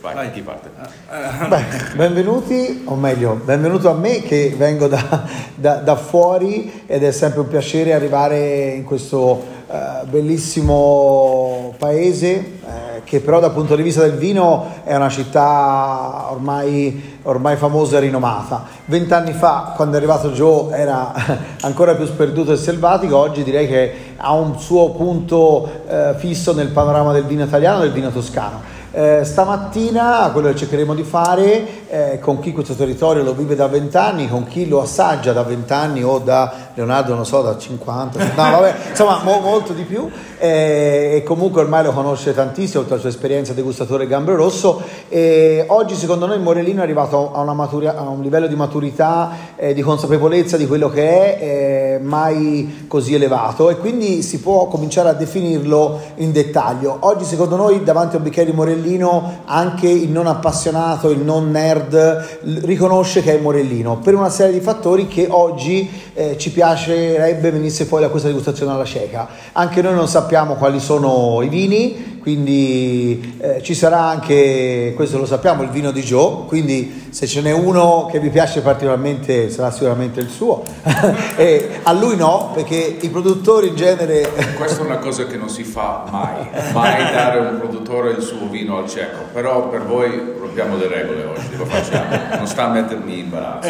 Vai. Chi parte? Beh, benvenuti, o meglio, benvenuto a me che vengo da fuori ed è sempre un piacere arrivare in questo bellissimo paese che però dal punto di vista del vino è una città ormai famosa e rinomata. 20 anni fa, quando è arrivato Joe, era ancora più sperduto e selvatico. Oggi direi che ha un suo punto fisso nel panorama del vino italiano e del vino toscano. Stamattina quello che cercheremo di fare con chi questo territorio lo vive da 20 anni, con chi lo assaggia da 20 anni o da Leonardo non so da 50, no vabbè, insomma molto di più, e comunque ormai lo conosce tantissimo oltre alla sua esperienza degustatore Gambero Rosso. Oggi secondo noi il Morellino è arrivato a un livello di maturità, di consapevolezza di quello che è mai così elevato, e quindi si può cominciare a definirlo in dettaglio. Oggi secondo noi davanti a un bicchiere di Morellino anche il non appassionato, il non nerd riconosce che è Morellino per una serie di fattori che oggi ci piacerebbe venisse fuori da questa degustazione alla cieca. Anche noi non sappiamo quali sono i vini, quindi ci sarà anche, questo lo sappiamo, il vino di Joe, quindi se ce n'è uno che vi piace particolarmente sarà sicuramente il suo e a lui no, perché i produttori in genere questa è una cosa che non si fa mai dare a un produttore il suo vino al cieco, però per voi rompiamo le regole oggi, lo facciamo, non sta a mettermi in imbarazzo.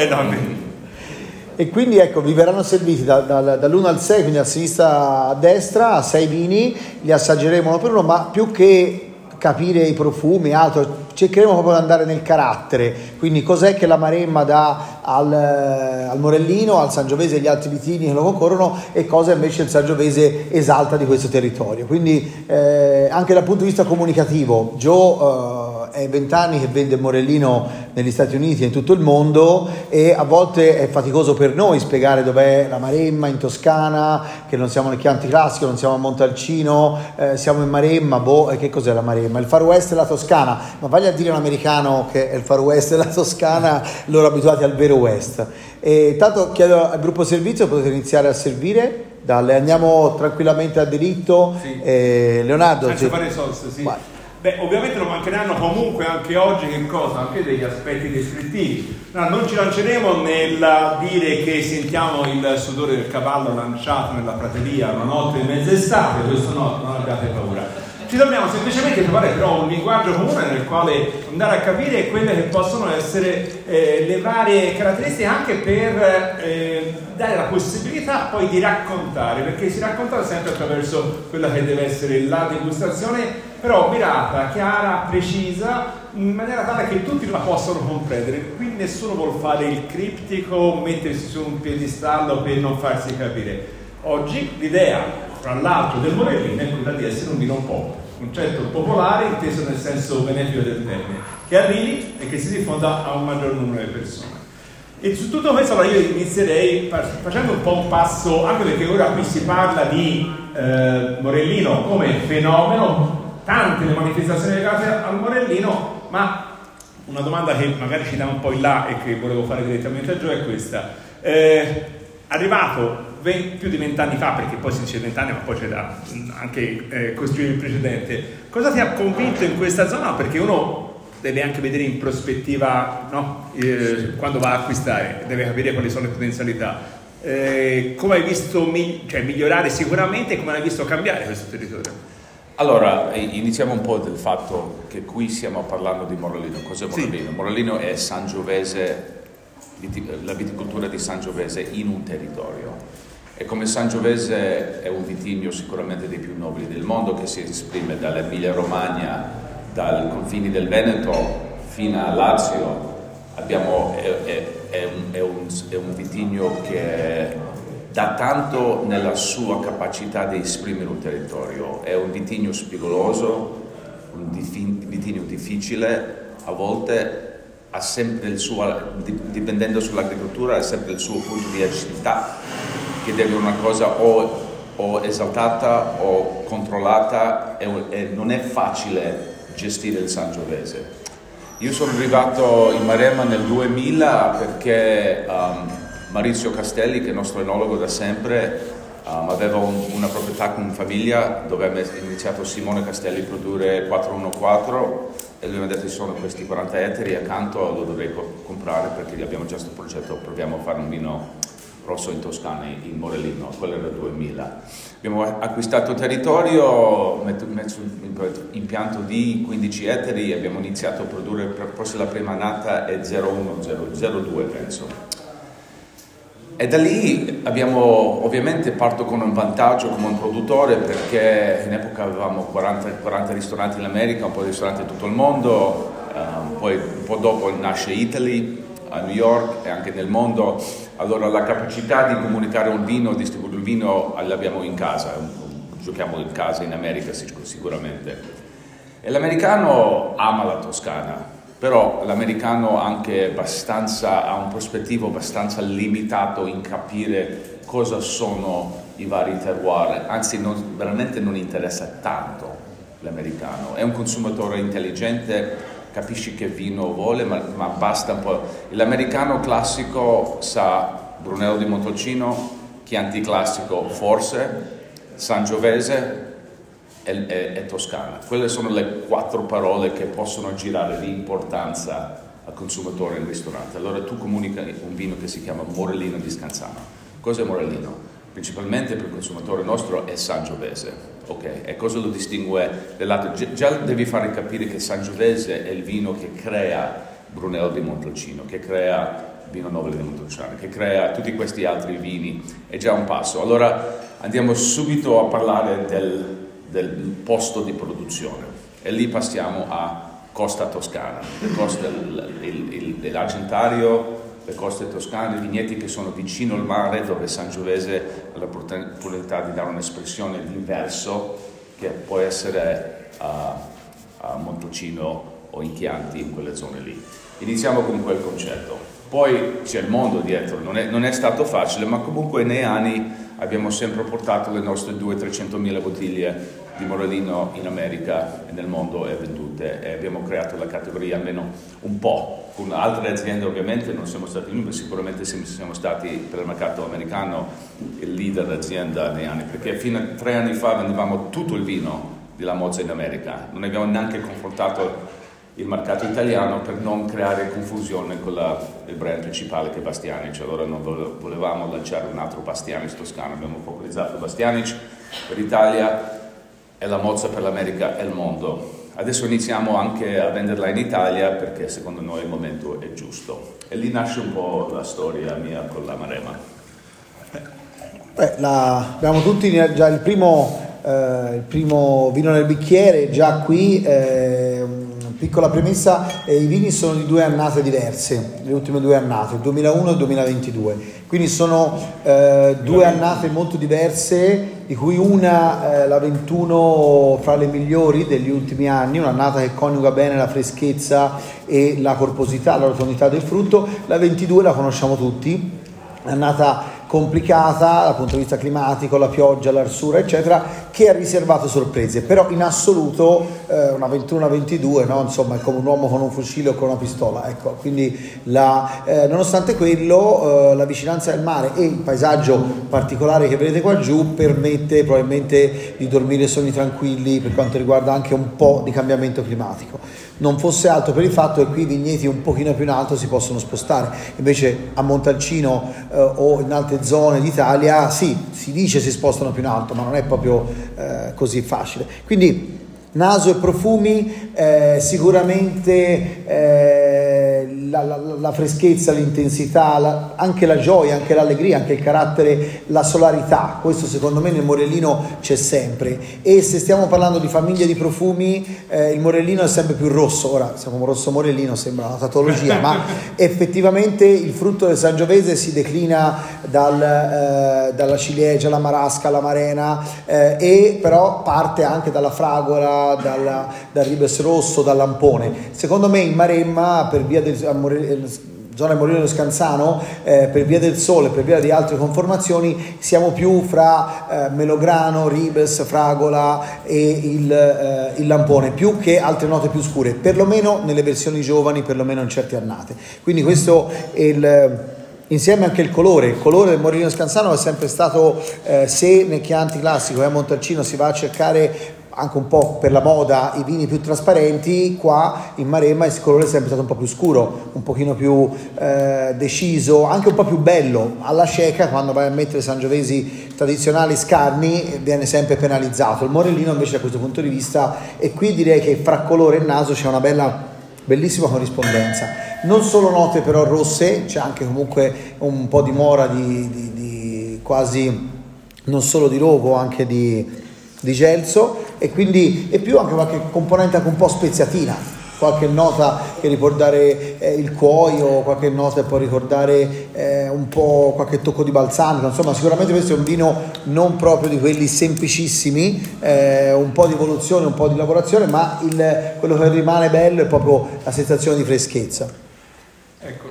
E quindi ecco, vi verranno serviti dall'1 al 6, quindi a sinistra a destra, 6 vini, li assaggeremo uno per uno, ma più che capire i profumi e altro, cercheremo proprio di andare nel carattere, quindi cos'è che la Maremma dà al Morellino, al Sangiovese e agli altri vitini che lo concorrono, e cosa invece il Sangiovese esalta di questo territorio. Quindi anche dal punto di vista comunicativo, Joe è 20 anni che vende Morellino negli Stati Uniti e in tutto il mondo, e a volte è faticoso per noi spiegare dov'è la Maremma in Toscana, che non siamo nel Chianti Classico, non siamo a Montalcino, siamo in Maremma, che cos'è la Maremma? Il Far West e la Toscana, ma vai a dire a un americano che è il Far West e la Toscana, loro abituati al vero West. E tanto chiedo al gruppo servizio, potete iniziare a servire, andiamo tranquillamente a diritto. Sì. Leonardo, senza fare soste, sì. Vai. Beh, ovviamente lo mancheranno comunque anche oggi che cosa? Anche degli aspetti descrittivi. No, non ci lanceremo nel dire che sentiamo il sudore del cavallo lanciato nella prateria una notte di mezz'estate, questo no, non abbiate paura. Ci dobbiamo semplicemente trovare però un linguaggio comune nel quale andare a capire quelle che possono essere le varie caratteristiche, anche per dare la possibilità poi di raccontare, perché si racconta sempre attraverso quella che deve essere la degustazione, però mirata, chiara, precisa, in maniera tale che tutti la possano comprendere. Qui nessuno vuol fare il criptico, mettersi su un piedistallo per non farsi capire. Oggi l'idea, tra l'altro, del Morellino è quella di essere un vino pop, concetto popolare inteso nel senso benefico del termine, che arrivi e che si diffonda a un maggior numero di persone. E su tutto questo allora io inizierei facendo un po' un passo, anche perché ora qui si parla di Morellino come fenomeno, tante le manifestazioni legate al Morellino, ma una domanda che magari ci dà un po' in là e che volevo fare direttamente a Gio è questa. Arrivato più di 20 anni fa, perché poi si dice 20 anni ma poi c'è da anche costruire il precedente, cosa ti ha convinto in questa zona? Perché uno deve anche vedere in prospettiva, no? Quando va a acquistare deve capire quali sono le potenzialità, come hai visto migliorare sicuramente, e come hai visto cambiare questo territorio? Allora, iniziamo un po' del fatto che qui stiamo parlando di Morellino. Cos'è Morellino? Sì. Morellino è Sangiovese, la viticoltura di Sangiovese in un territorio. E come Sangiovese è un vitigno sicuramente dei più nobili del mondo, che si esprime dall'Emilia Romagna, dai confini del Veneto fino a Lazio. È un vitigno che dà tanto nella sua capacità di esprimere un territorio. È un vitigno spigoloso, un vitigno difficile, a volte ha sempre il suo, dipendendo sull'agricoltura, ha sempre il suo punto di acidità, che deve una cosa o esaltata o controllata, e non è facile gestire il Sangiovese. Io sono arrivato in Maremma nel 2000 perché Maurizio Castelli, che è il nostro enologo da sempre, aveva una proprietà con famiglia dove ha iniziato Simone Castelli a produrre 414, e lui mi ha detto: ci sono questi 40 ettari accanto, lo dovrei comprare perché abbiamo già questo progetto, proviamo a fare un vino rosso in Toscana, in Morellino, quello era il 2000. Abbiamo acquistato territorio, messo un impianto di 15 ettari e abbiamo iniziato a produrre, forse la prima annata è 01-02 penso. E da lì ovviamente parto con un vantaggio come un produttore, perché in epoca avevamo 40 ristoranti in America, un po' di ristoranti in tutto il mondo, poi un po' dopo nasce Italy a New York e anche nel mondo. Allora la capacità di comunicare un vino, distribuire il vino, l'abbiamo in casa, giochiamo in casa in America sicuramente. E l'americano ama la Toscana, però l'americano anche ha un prospettivo abbastanza limitato in capire cosa sono i vari terroir, anzi veramente non interessa tanto l'americano. È un consumatore intelligente, capisci che vino vuole, ma basta un po'. L'americano classico sa Brunello di Montalcino, Chianti classico forse, Sangiovese e Toscana. Quelle sono le 4 parole che possono girare l'importanza al consumatore in ristorante. Allora tu comunica un vino che si chiama Morellino di Scanzano. Cos'è Morellino? Principalmente per il consumatore nostro è Sangiovese, ok? E cosa lo distingue dell'altro? Già devi fare capire che Sangiovese è il vino che crea Brunello di Montalcino, che crea Vino Nobile di Montalcino, che crea tutti questi altri vini, è già un passo. Allora andiamo subito a parlare del posto di produzione e lì passiamo a Costa Toscana, l'Argentario, le coste toscane, i vigneti che sono vicino al mare, dove Sangiovese ha la possibilità di dare un'espressione diverso che può essere a Montalcino o in Chianti, in quelle zone lì. Iniziamo con quel concetto. Poi c'è il mondo dietro, non è stato facile, ma comunque nei anni abbiamo sempre portato le nostre 200-300 mila bottiglie di Morellino in America e nel mondo e vendute, e abbiamo creato la categoria almeno un po'. Con altre aziende ovviamente non siamo stati noi, ma sicuramente siamo stati per il mercato americano il leader d'azienda nei anni, perché fino a 3 anni fa vendevamo tutto il vino della Mozza in America, non abbiamo neanche confrontato il mercato italiano per non creare confusione con il brand principale che è Bastianic. Allora non volevamo lanciare un altro Bastianic toscano, abbiamo focalizzato Bastianic per l'Italia e la Mozza per l'America e il mondo. Adesso iniziamo anche a venderla in Italia perché secondo noi il momento è giusto. E lì nasce un po' la storia mia con la Maremma. Abbiamo tutti già il primo vino nel bicchiere, già qui. Piccola premessa, i vini sono di 2 annate diverse, le ultime 2 annate, il 2001 e il 2022, quindi sono 2 annate molto diverse, di cui una, la 21, fra le migliori degli ultimi anni, un'annata che coniuga bene la freschezza e la corposità, la rotondità del frutto. La 22 la conosciamo tutti, annata complicata dal punto di vista climatico, la pioggia, l'arsura eccetera, che ha riservato sorprese, però in assoluto una 21-22, no? Insomma, è come un uomo con un fucile o con una pistola, ecco. Quindi nonostante quello la vicinanza del mare e il paesaggio particolare che vedete qua giù permette probabilmente di dormire sonni tranquilli per quanto riguarda anche un po' di cambiamento climatico. Non fosse altro per il fatto che qui i vigneti un pochino più in alto si possono spostare, invece a Montalcino o in altre zone d'Italia sì, si dice si spostano più in alto, ma non è proprio così facile. Quindi naso e profumi, sicuramente la freschezza, l'intensità, anche la gioia, anche l'allegria, anche il carattere, la solarità, questo secondo me nel Morellino c'è sempre. E se stiamo parlando di famiglia di profumi, il Morellino è sempre più rosso. Ora siamo rosso Morellino, sembra una tautologia, ma effettivamente il frutto del Sangiovese si declina dalla ciliegia, la marasca, la marena, e però parte anche dalla fragola, dal ribes rosso, dal lampone. Secondo me in Maremma, per via del zona Morellino Scanzano, per via del sole, per via di altre conformazioni, siamo più fra melograno, ribes, fragola e il lampone, più che altre note più scure, perlomeno nelle versioni giovani, perlomeno in certe annate. Quindi questo è insieme anche il colore del Morellino Scanzano è sempre stato, se nel Chianti classico e a Montalcino si va a cercare anche un po' per la moda i vini più trasparenti, qua in Maremma il colore è sempre stato un po' più scuro, un pochino più deciso, anche un po' più bello. Alla cieca, quando vai a mettere sangiovesi tradizionali scarni, viene sempre penalizzato. Il Morellino invece da questo punto di vista, e qui direi che fra colore e naso c'è una bellissima corrispondenza. Non solo note però rosse, c'è anche comunque un po' di mora di quasi non solo di rovo, anche di gelso, e quindi è più anche qualche componente anche un po' speziatina, qualche nota che ricordare il cuoio, qualche nota che può ricordare un po' qualche tocco di balsamico. Insomma, sicuramente questo è un vino non proprio di quelli semplicissimi, un po' di evoluzione, un po' di lavorazione, ma quello che rimane bello è proprio la sensazione di freschezza. Ecco,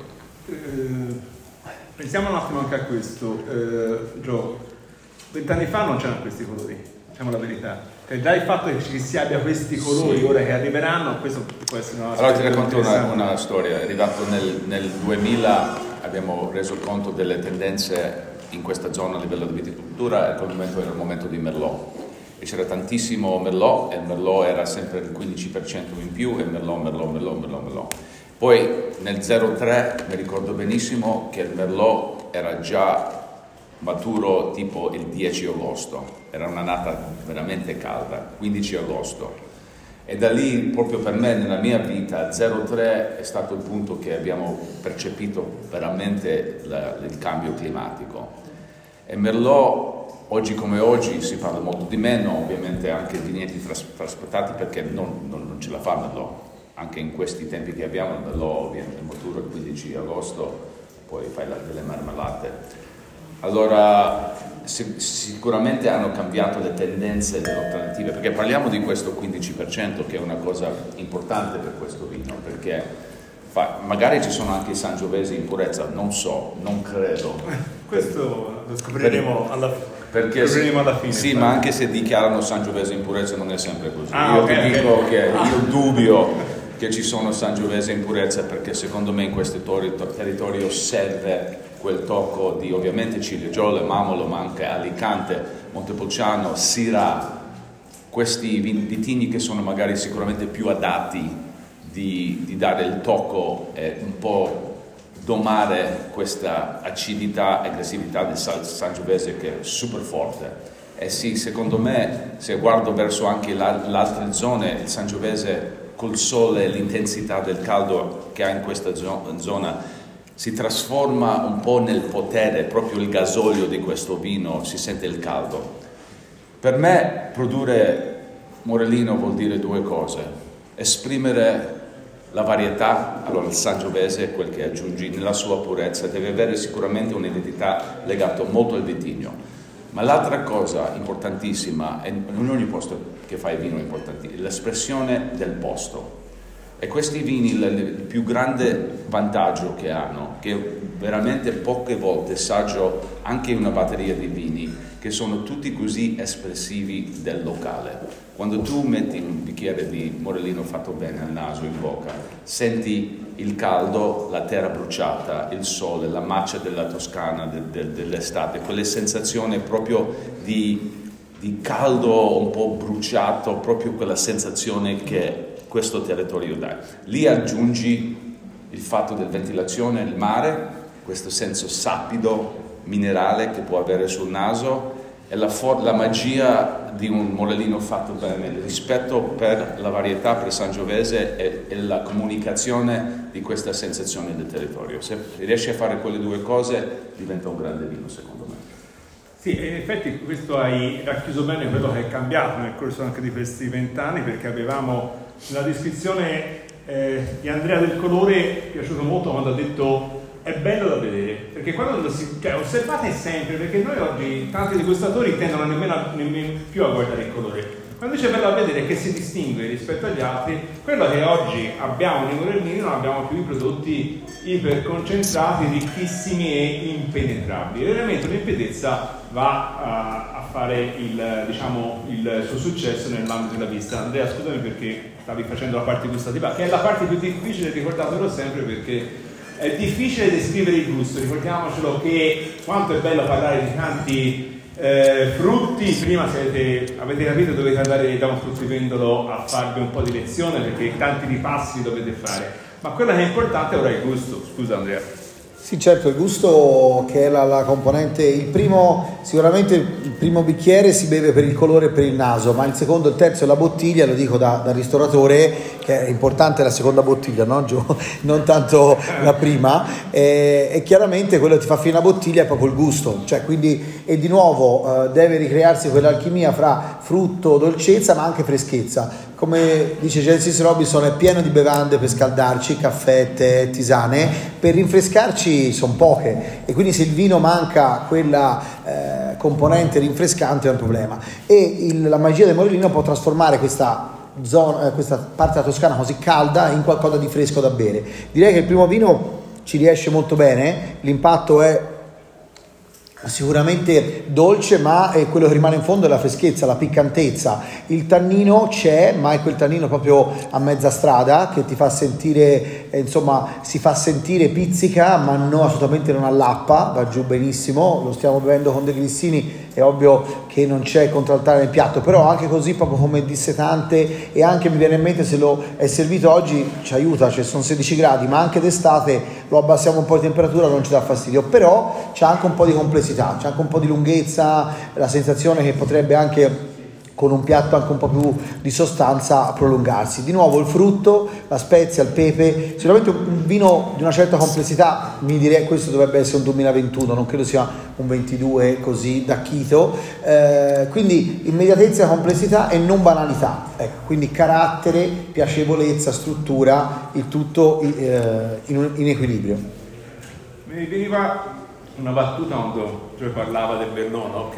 pensiamo un attimo anche a questo, Gio. 20 anni fa non c'erano questi colori, diciamo la verità. Cioè, già il fatto che ci si abbia questi colori ora che arriveranno, questo può essere una... Allora ti racconto una storia. Arrivato nel 2000 abbiamo reso conto delle tendenze in questa zona a livello di viticoltura, e quel momento era il momento di Merlot. E c'era tantissimo Merlot, e il Merlot era sempre il 15% in più, e Merlot. Poi nel 03 mi ricordo benissimo che il Merlot era già maturo tipo il 10 agosto, era un'annata veramente calda, 15 agosto, e da lì proprio per me nella mia vita 03 è stato il punto che abbiamo percepito veramente il cambio climatico. E Merlot oggi come oggi si parla molto di meno, ovviamente anche vigneti trasportati, perché non ce la fa Merlot, anche in questi tempi che abbiamo il Merlot viene maturo il 15 agosto, poi fai delle marmellate. Allora sicuramente hanno cambiato le tendenze delle alternative, perché parliamo di questo 15% che è una cosa importante per questo vino, perché magari ci sono anche i sangiovesi in purezza, non so, non credo. Questo lo scopriremo alla fine. Sì, ma anche se dichiarano sangiovesi in purezza non è sempre così. Ti dico che io dubito che ci sono sangiovesi in purezza, perché secondo me in questo territorio serve quel tocco di ovviamente Ciliegiolo, Mamolo, ma anche Alicante, Montepulciano, Syrah, questi vitigni che sono magari sicuramente più adatti di dare il tocco e un po' domare questa acidità e aggressività del Sangiovese, che è super forte. E sì, secondo me, se guardo verso anche le altre zone, il Sangiovese col sole e l'intensità del caldo che ha in questa zona si trasforma un po' nel potere, proprio il gasolio di questo vino, si sente il caldo. Per me produrre Morellino vuol dire due cose: esprimere la varietà, allora il Sangiovese, quel che aggiungi nella sua purezza, deve avere sicuramente un'identità legata molto al vitigno, ma l'altra cosa importantissima, e in ogni posto che fai vino è importante, è l'espressione del posto. E questi vini, il più grande vantaggio che hanno, che veramente poche volte assaggio anche una batteria di vini, che sono tutti così espressivi del locale. Quando tu metti un bicchiere di Morellino fatto bene al naso, in bocca, senti il caldo, la terra bruciata, il sole, la macchia della Toscana dell'estate, quelle sensazioni proprio di caldo un po' bruciato, proprio quella sensazione che questo territorio dà. Lì aggiungi il fatto della ventilazione, il mare, questo senso sapido, minerale che può avere sul naso, e la magia di un Morellino fatto bene, il rispetto per la varietà, per Sangiovese, e la comunicazione di questa sensazione del territorio. Se riesci a fare quelle due cose, diventa un grande vino, secondo me. Sì, in effetti questo hai racchiuso bene quello che è cambiato nel corso anche di questi 20 anni, perché avevamo la descrizione di Andrea del colore, mi è piaciuto molto quando ha detto è bello da vedere, perché quando osservate sempre, perché noi oggi tanti degustatori tendono nemmeno più a guardare il colore, quando invece è bello da vedere che si distingue rispetto agli altri. Quello che oggi abbiamo nei Morellini, non abbiamo più i prodotti iperconcentrati, ricchissimi e impenetrabili. L'elemento di limpidezza va a fare il suo successo nell'ambito della vista. Andrea, scusami perché stavi facendo la parte gustativa, che è la parte più difficile, ricordatelo sempre, perché è difficile descrivere il gusto. Ricordiamocelo che quanto è bello parlare di tanti Frutti, prima avete capito, dovete andare da un fruttivendolo a farvi un po' di lezione perché tanti ripassi dovete fare, ma quello che è importante ora è il gusto. Scusa Andrea. Sì, certo, il gusto che è la componente, sicuramente il primo bicchiere si beve per il colore e per il naso, ma il secondo, il terzo e la bottiglia, lo dico da ristoratore, che è importante la seconda bottiglia, no Gio? Non tanto la prima, e chiaramente quello che ti fa finire la bottiglia è proprio il gusto, cioè quindi, e di nuovo deve ricrearsi quell'alchimia fra frutto, dolcezza, ma anche freschezza. Come dice Genesis Robinson, è pieno di bevande per scaldarci, caffè, tè, tisane, per rinfrescarci sono poche, e quindi se il vino manca quella componente rinfrescante è un problema, e la magia del Morellino può trasformare questa parte della Toscana così calda in qualcosa di fresco da bere. Direi che il primo vino ci riesce molto bene, l'impatto è sicuramente dolce, ma quello che rimane in fondo è la freschezza, la piccantezza. Il tannino c'è, ma è quel tannino proprio a mezza strada che ti fa sentire, si fa sentire, pizzica, ma no, assolutamente non allappa, va giù benissimo. Lo stiamo bevendo con dei grissini, è ovvio che non c'è contraltare nel piatto, però anche così proprio come dissetante, e anche mi viene in mente, se lo è servito oggi ci aiuta, cioè sono 16 gradi, ma anche d'estate lo abbassiamo un po' di temperatura, non ci dà fastidio, però c'è anche un po' di complessità, c'è anche un po' di lunghezza, la sensazione che potrebbe anche con un piatto anche un po' più di sostanza prolungarsi. Di nuovo il frutto, la spezia, il pepe, sicuramente un vino di una certa complessità, mi direi questo dovrebbe essere un 2021, non credo sia un 22 così da chito, quindi immediatezza, complessità e non banalità, ecco, quindi carattere, piacevolezza, struttura, il tutto in equilibrio. Mi veniva una battuta quando parlava del Merlot, no?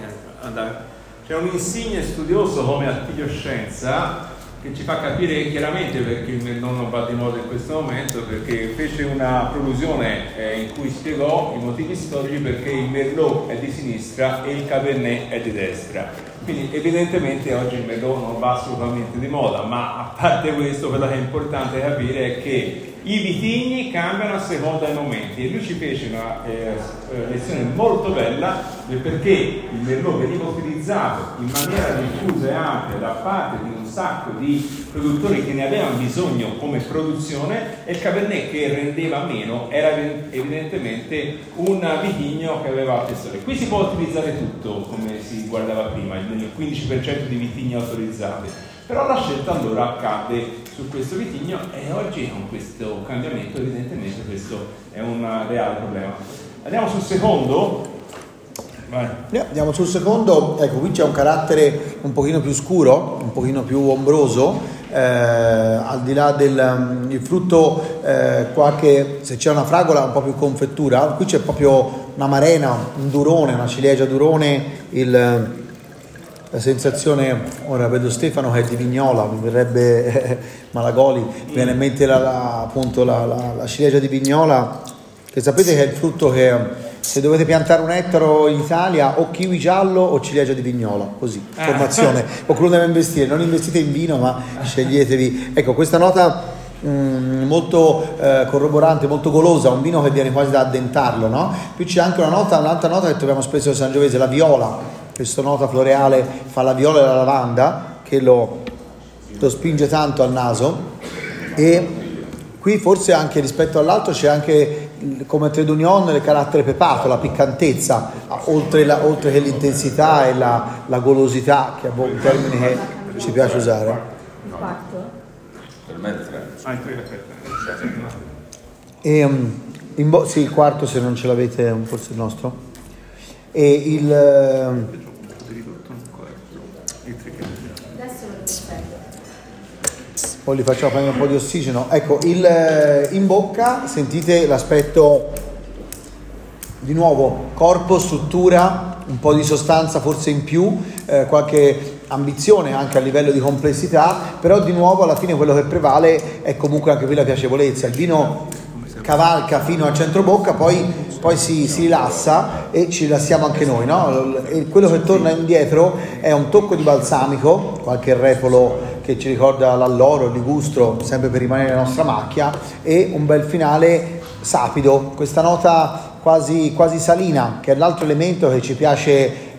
C'è un insigne studioso come Attilio Scienza che ci fa capire chiaramente perché il Merlot non va di moda in questo momento, perché fece una prolusione in cui spiegò i motivi storici perché il Merlot è di sinistra e il Cabernet è di destra. Quindi evidentemente oggi il Merlot non va assolutamente di moda, ma a parte questo, quello che è importante capire è che i vitigni cambiano a seconda dei momenti, e lui ci fece una lezione molto bella del perché il Merlot veniva utilizzato in maniera diffusa e ampia da parte di un sacco di produttori che ne avevano bisogno come produzione, e il Cabernet, che rendeva meno, era evidentemente un vitigno che aveva altre storie. Qui si può utilizzare tutto come si guardava prima, il 15% di vitigni autorizzati, però la scelta allora accade su questo vitigno, e oggi con questo cambiamento evidentemente questo è un reale problema. Andiamo sul secondo. Vai. Andiamo sul secondo. Ecco, qui c'è un carattere un pochino più scuro, un pochino più ombroso, al di là del frutto, se c'è una fragola un po' più confettura, qui c'è proprio una marena, un durone, una ciliegia durone, la sensazione, ora vedo Stefano che è di Vignola, mi verrebbe Malagoli, mi viene in mente appunto la ciliegia di Vignola, che sapete che è il frutto che se dovete piantare un ettaro in Italia, o kiwi giallo o ciliegia di Vignola, così, formazione, qualcuno deve investire, non investite in vino ma sceglietevi, ecco, questa nota molto corroborante, molto golosa, un vino che viene quasi da addentarlo, no? Più c'è anche un'altra nota che troviamo spesso nel Sangiovese, la viola. Questa nota floreale fa la viola e la lavanda che lo spinge tanto al naso, e qui forse anche rispetto all'altro c'è anche come Trait d'Union il carattere pepato, la piccantezza, oltre che l'intensità e la golosità, che è un termine che ci piace usare. Il quarto? Per me è 3. Sì, il quarto, se non ce l'avete, forse il nostro. E poi li facciamo prendere un po' di ossigeno. Ecco, in bocca sentite l'aspetto, di nuovo, corpo, struttura, un po' di sostanza forse in più, qualche ambizione anche a livello di complessità, però di nuovo alla fine quello che prevale è comunque anche qui la piacevolezza. Il vino cavalca fino al centro bocca, poi si rilassa, e ci rilassiamo anche noi, no? E quello che torna indietro è un tocco di balsamico, qualche repolo che ci ricorda l'alloro, il ligustro, sempre per rimanere nella nostra macchia, e un bel finale sapido, questa nota quasi salina, che è l'altro elemento che ci piace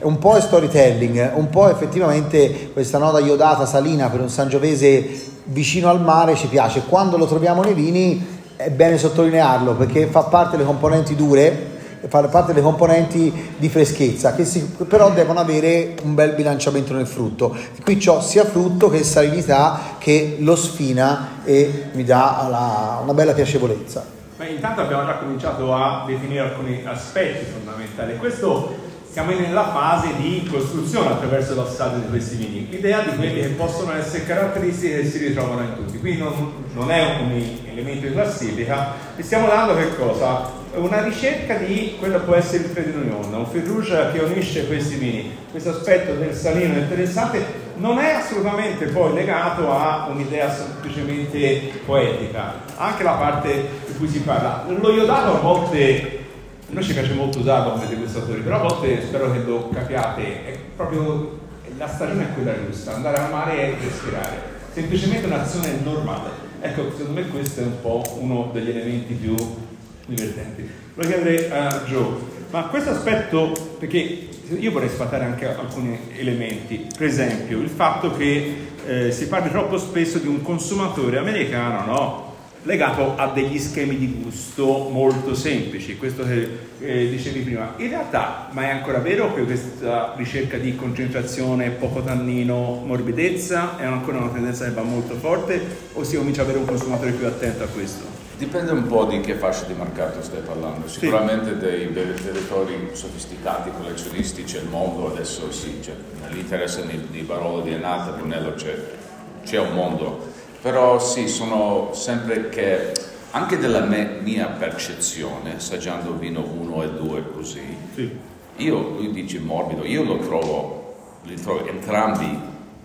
un po' è storytelling, un po' effettivamente questa nota iodata salina per un sangiovese vicino al mare ci piace. Quando lo troviamo nei vini è bene sottolinearlo, perché fa parte delle componenti dure, fa parte delle componenti di freschezza, che però devono avere un bel bilanciamento nel frutto. Qui c'ho sia frutto che salinità che lo sfina e mi dà una bella piacevolezza. Beh, intanto abbiamo già cominciato a definire alcuni aspetti fondamentali. Questo siamo nella fase di costruzione attraverso l'assaggio di questi vini, l'idea di quelli che possono essere caratteristiche che si ritrovano in tutti. Qui non è un elemento di classifica, e stiamo dando che cosa? Una ricerca di quello che può essere il Trait d'Union, un fil rouge che unisce questi vini. Questo aspetto del salino interessante non è assolutamente poi legato a un'idea semplicemente poetica, anche la parte di cui si parla. Lo iodato a volte, a noi ci piace molto usarlo come degustatori, però a volte spero che lo capiate, è proprio la stagione è quella giusta, andare al mare e respirare, semplicemente un'azione normale. Ecco, secondo me questo è un po' uno degli elementi più divertenti. Voglio chiedere a Joe, ma questo aspetto, perché io vorrei sfatare anche alcuni elementi, per esempio il fatto che si parli troppo spesso di un consumatore americano, no? Legato a degli schemi di gusto molto semplici, questo che dicevi prima. In realtà, ma è ancora vero che questa ricerca di concentrazione, poco tannino, morbidezza è ancora una tendenza che va molto forte, o si comincia ad avere un consumatore più attento a questo? Dipende un po' di che fascia di mercato stai parlando. Sicuramente dei bevitori sofisticati, collezionisti, c'è il mondo, adesso sì, nell'interesse di Barolo, di Enata, Brunello c'è un mondo. Però sì, sono sempre che, anche della mia percezione, assaggiando vino 1 e 2 così, sì. Lui dice morbido, io li trovo entrambi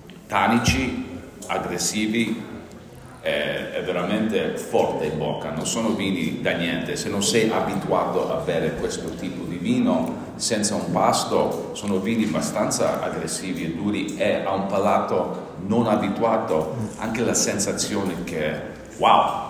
tanici, aggressivi, è veramente forte in bocca, non sono vini da niente. Se non sei abituato a bere questo tipo di vino senza un pasto, sono vini abbastanza aggressivi e duri, e a un palato non abituato anche la sensazione che wow,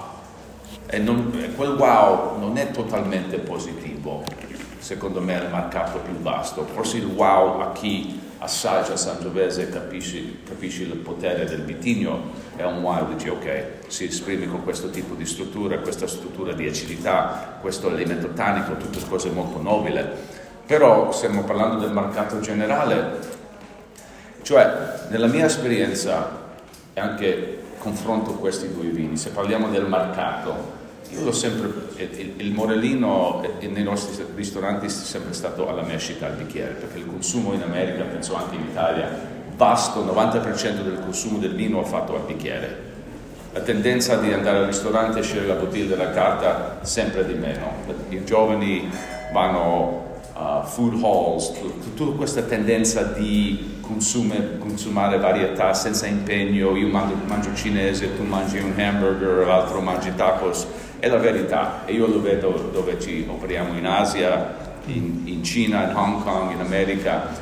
quel wow non è totalmente positivo, secondo me, al mercato più vasto. Forse il wow a chi assaggia Sangiovese e capisci il potere del vitigno è un wow, dici ok, si esprime con questo tipo di struttura, questa struttura di acidità, questo elemento tanico, tutte cose molto nobili. Però stiamo parlando del mercato generale, cioè nella mia esperienza e anche confronto questi due vini, se parliamo del mercato, io l'ho sempre, il Morellino nei nostri ristoranti è sempre stato alla mescita al bicchiere, perché il consumo in America, penso anche in Italia, vasto, 90% del consumo del vino è fatto al bicchiere. La tendenza di andare al ristorante e scegliere la bottiglia della carta sempre di meno. I giovani vanno a food halls, tutta questa tendenza di consumare varietà senza impegno. Io mangio cinese, tu mangi un hamburger, l'altro mangi tacos. È la verità, e io lo vedo dove ci operiamo in Asia, in Cina, in Hong Kong, in America.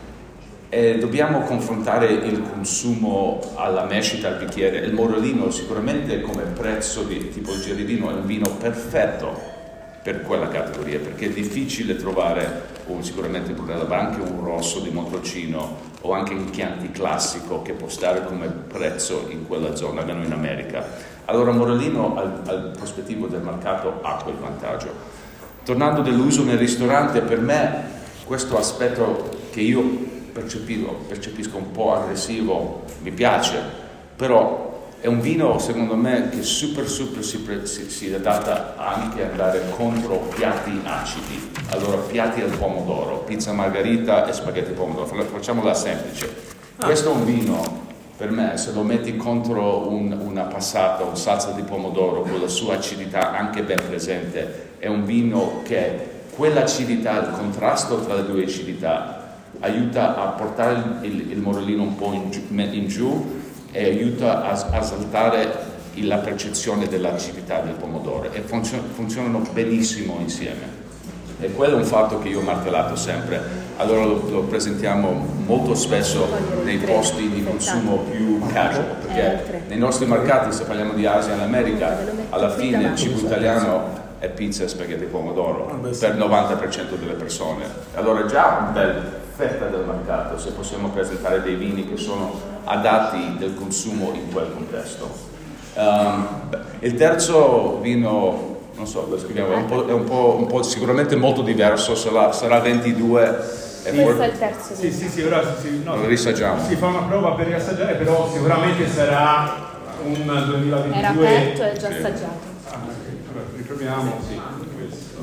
E dobbiamo confrontare il consumo alla mescita, al bicchiere. Il Morellino sicuramente come prezzo di tipologia di vino è un vino perfetto per quella categoria, perché è difficile trovare sicuramente il Brunello, ma anche un rosso di Montalcino o anche un Chianti classico che può stare come prezzo in quella zona, almeno in America. Allora Morellino al prospettivo del mercato ha quel vantaggio. Tornando dell'uso nel ristorante, per me questo aspetto che io percepisco un po' aggressivo mi piace, però è un vino secondo me che super si adatta anche ad andare contro piatti acidi. Allora piatti al pomodoro, pizza margherita e spaghetti pomodoro, facciamola semplice. Questo è un vino, per me, se lo metti contro una passata, un salsa di pomodoro con la sua acidità anche ben presente, è un vino che quell'acidità, il contrasto tra le due acidità aiuta a portare il Morellino un po' in giù e aiuta a saltare la percezione dell'acidità del pomodoro, e funzionano benissimo insieme. E quello è un fatto che io ho martellato sempre. Allora lo presentiamo molto spesso nei posti di consumo più casual, perché nei nostri mercati, se parliamo di Asia e America, alla fine il cibo italiano è pizza e spaghetti pomodoro per il 90% delle persone. Allora già un bel fetta del mercato, se possiamo presentare dei vini che sono adatti del consumo in quel contesto. Il terzo vino, non so, lo scriviamo, è un po' sicuramente molto diverso, sarà 22. Questo è il terzo vino. Sì, ora lo risaggiamo. Si fa una prova per riassaggiare, però sicuramente sarà un 2022. Era aperto e già assaggiato. Riproviamo, sì, questo.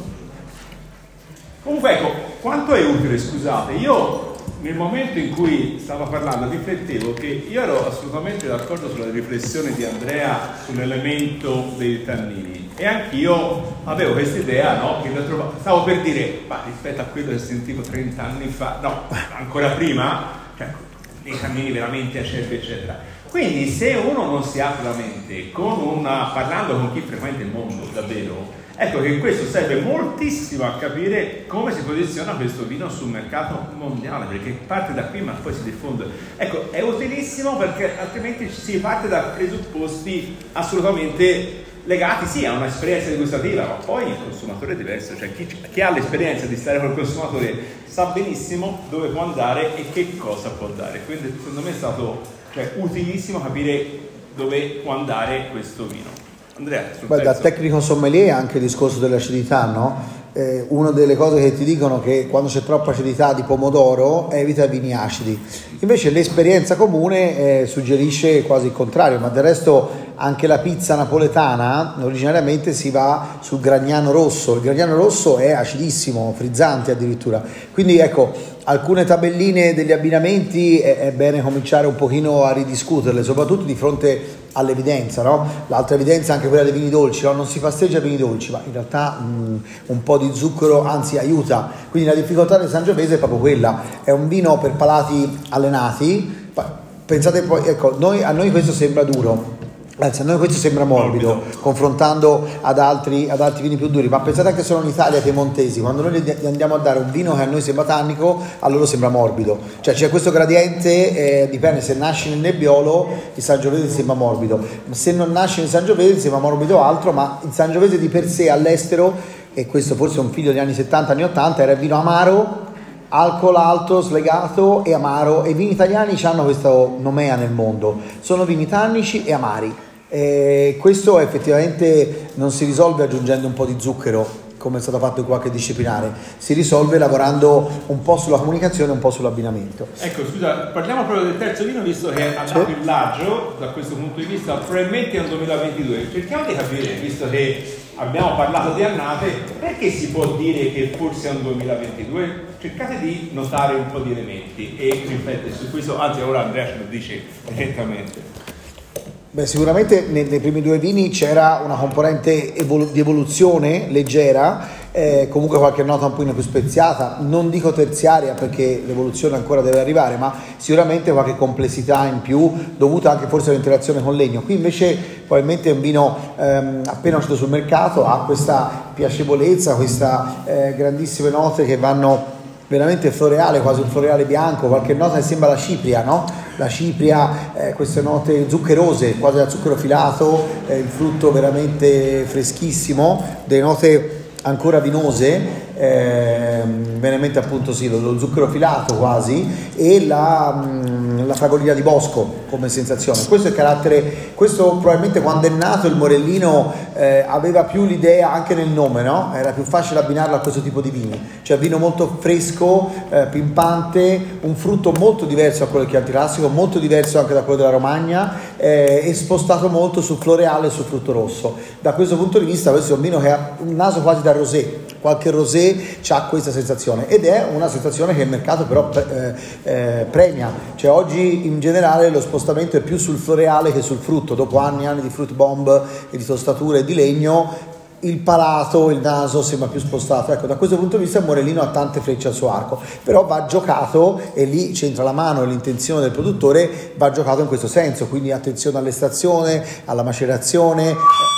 Comunque ecco, quanto è utile, scusate, io nel momento in cui stavo parlando riflettevo che io ero assolutamente d'accordo sulla riflessione di Andrea sull'elemento dei tannini e anch'io avevo questa idea, no? Che stavo per dire, ma rispetto a quello che sentivo 30 anni fa, no, ancora prima, cioè i tannini veramente acerbi eccetera. Quindi se uno non si apre la mente parlando con chi frequenta il mondo davvero, ecco che questo serve moltissimo a capire come si posiziona questo vino sul mercato mondiale, perché parte da qui ma poi si diffonde. Ecco, è utilissimo perché altrimenti si parte da presupposti assolutamente legati sì a un'esperienza degustativa, ma poi il consumatore è diverso, cioè chi ha l'esperienza di stare col consumatore sa benissimo dove può andare e che cosa può dare. Quindi secondo me è stato utilissimo capire dove può andare questo vino. Andrea, da tecnico sommelier anche il discorso dell'acidità, no? Una delle cose che ti dicono che quando c'è troppa acidità di pomodoro evita vini acidi, invece l'esperienza comune suggerisce quasi il contrario, ma del resto anche la pizza napoletana originariamente si va sul Gragnano rosso, il Gragnano rosso è acidissimo, frizzante addirittura, quindi ecco alcune tabelline degli abbinamenti è bene cominciare un pochino a ridiscuterle, soprattutto di fronte all'evidenza, no? L'altra evidenza è anche quella dei vini dolci, no? Non si festeggia vini dolci, ma in realtà un po' di zucchero anzi aiuta, quindi la difficoltà del Sangiovese è proprio quella, è un vino per palati allenati, pensate poi, ecco, a noi questo sembra duro, anzi a noi questo sembra morbido confrontando ad altri vini più duri, ma pensate anche solo in Italia piemontesi, quando noi gli andiamo a dare un vino che a noi sembra tannico a loro sembra morbido, cioè c'è questo gradiente, dipende, se nasci nel Nebbiolo il Sangiovese sembra morbido, se non nasci nel Sangiovese sembra morbido altro, ma il Sangiovese di per sé all'estero, e questo forse è un figlio degli anni 70 anni 80, era il vino amaro, alcol alto, slegato e amaro, e i vini italiani hanno questa nomea nel mondo, sono vini tannici e amari. Questo effettivamente non si risolve aggiungendo un po' di zucchero come è stato fatto in qualche disciplinare, si risolve lavorando un po' sulla comunicazione e un po' sull'abbinamento. Ecco, scusa, parliamo proprio del terzo vino, visto che è andato in largo da questo punto di vista, probabilmente è un 2022. Cerchiamo di capire, visto che abbiamo parlato di annate, perché si può dire che forse è un 2022? Cercate di notare un po' di elementi e riflettere su questo, anzi ora Andrea ce lo dice direttamente. Beh, sicuramente nei primi due vini c'era una componente di evoluzione leggera, comunque qualche nota un po' più speziata, non dico terziaria perché l'evoluzione ancora deve arrivare, ma sicuramente qualche complessità in più dovuta anche forse all'interazione con legno. Qui invece probabilmente è un vino appena uscito sul mercato, ha questa piacevolezza, queste grandissime note che vanno veramente floreale, quasi un floreale bianco, qualche nota che sembra la cipria, no? La cipria, queste note zuccherose, quasi da zucchero filato, il frutto veramente freschissimo, delle note ancora vinose, veramente appunto sì, lo zucchero filato quasi, e la fragolina di bosco come sensazione. Questo è il carattere, questo probabilmente quando è nato il Morellino aveva più l'idea anche nel nome, no? Era più facile abbinarlo a questo tipo di vini, cioè vino molto fresco, pimpante, un frutto molto diverso da quello del Chianti Classico, molto diverso anche da quello della Romagna, e spostato molto sul floreale e sul frutto rosso. Da questo punto di vista questo è un vino che ha un naso quasi da rosé, qualche rosé c'ha questa sensazione, ed è una sensazione che il mercato però premia, cioè oggi in generale lo spostamento è più sul floreale che sul frutto, dopo anni e anni di fruit bomb e di tostature di legno il palato, il naso sembra più spostato. Ecco, da questo punto di vista il Morellino ha tante frecce al suo arco, però va giocato, e lì c'entra la mano e l'intenzione del produttore, va giocato in questo senso, quindi attenzione all'estrazione, alla macerazione,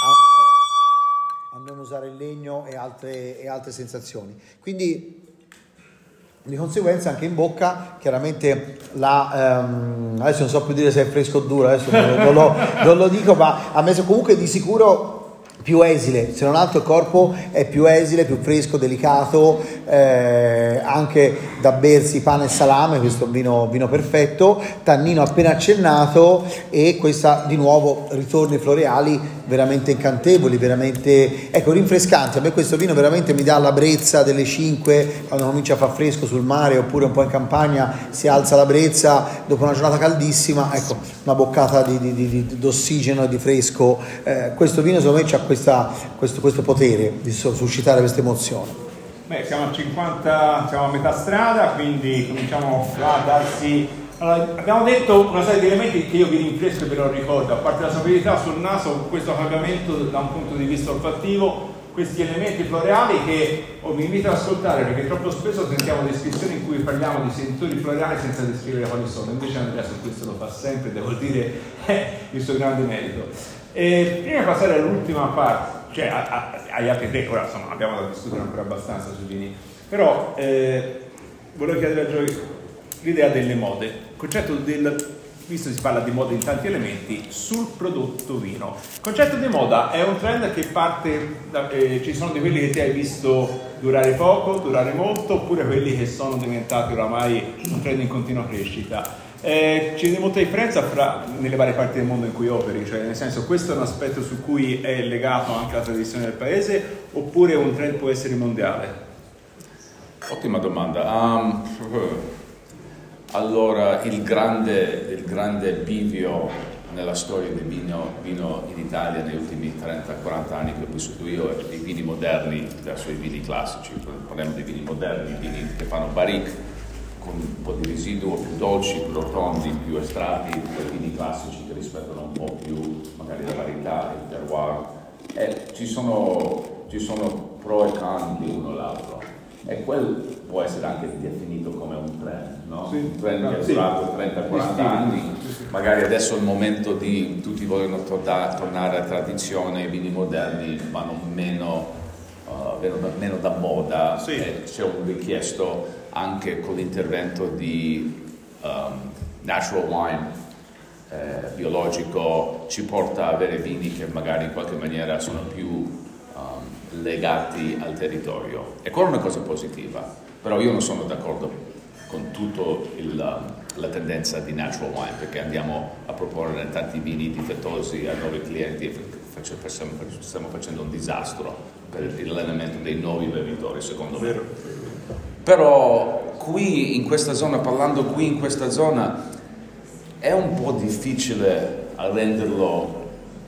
usare il legno e altre sensazioni. Quindi di conseguenza anche in bocca chiaramente adesso non so più dire se è fresco o duro, adesso non lo dico, ma a me comunque di sicuro più esile, se non altro il corpo è più esile, più fresco, delicato, anche da bersi pane e salame, questo vino perfetto, tannino appena accennato, e questa di nuovo ritorni floreali veramente incantevoli, veramente rinfrescanti. A me questo vino veramente mi dà la brezza delle 5 quando comincia a far fresco sul mare, oppure un po' in campagna si alza la brezza dopo una giornata caldissima, una boccata d'ossigeno e di fresco. Questo vino secondo me ha questo potere di suscitare questa emozione. Beh, siamo a metà strada, quindi cominciamo a darsi. Allora, abbiamo detto una serie di elementi che io vi rinfresco e ve lo ricordo, a parte la sapidità sul naso, questo cambiamento da un punto di vista olfattivo, questi elementi floreali che vi invito ad ascoltare, perché troppo spesso sentiamo descrizioni in cui parliamo di sentori floreali senza descrivere quali sono. Invece Andrea su questo lo fa sempre, devo dire, è il suo grande merito. Prima di passare all'ultima parte, cioè agli altri tre, ora insomma abbiamo da discutere ancora abbastanza sui vini, però volevo chiedere a Gioia l'idea delle mode, il concetto visto che si parla di moda in tanti elementi, sul prodotto vino. Il concetto di moda è un trend che parte ci sono di quelli che ti hai visto durare poco, durare molto, oppure quelli che sono diventati oramai un trend in continua crescita. C'è molta differenza nelle varie parti del mondo in cui operi, cioè nel senso, questo è un aspetto su cui è legato anche alla tradizione del paese, oppure un trend può essere mondiale? Ottima domanda. Allora, il grande bivio nella storia del vino in Italia negli ultimi 30-40 anni che ho vissuto io è i vini moderni verso i vini classici. Parliamo di vini moderni, vini che fanno barrique, con un po' di residuo, più dolci, più rotondi, più estratti, i vini classici che rispettano un po' più magari la varietà, il terroir. Ci sono pro e contro di uno o l'altro. E quel può essere anche definito come un trend, no? Sì, un trend che è durato 30-40 anni, magari adesso è il momento di tutti vogliono tornare a tradizione, i vini moderni vanno meno da moda, sì. C'è un richiesto anche con l'intervento di natural wine biologico, ci porta a avere vini che magari in qualche maniera sono più legati al territorio, e quella è una cosa positiva, però io non sono d'accordo con tutta la tendenza di natural wine, perché andiamo a proporre tanti vini difettosi a nuovi clienti e stiamo facendo un disastro per l'allenamento dei nuovi bevitori, secondo me. Però qui in questa zona, è un po' difficile a renderlo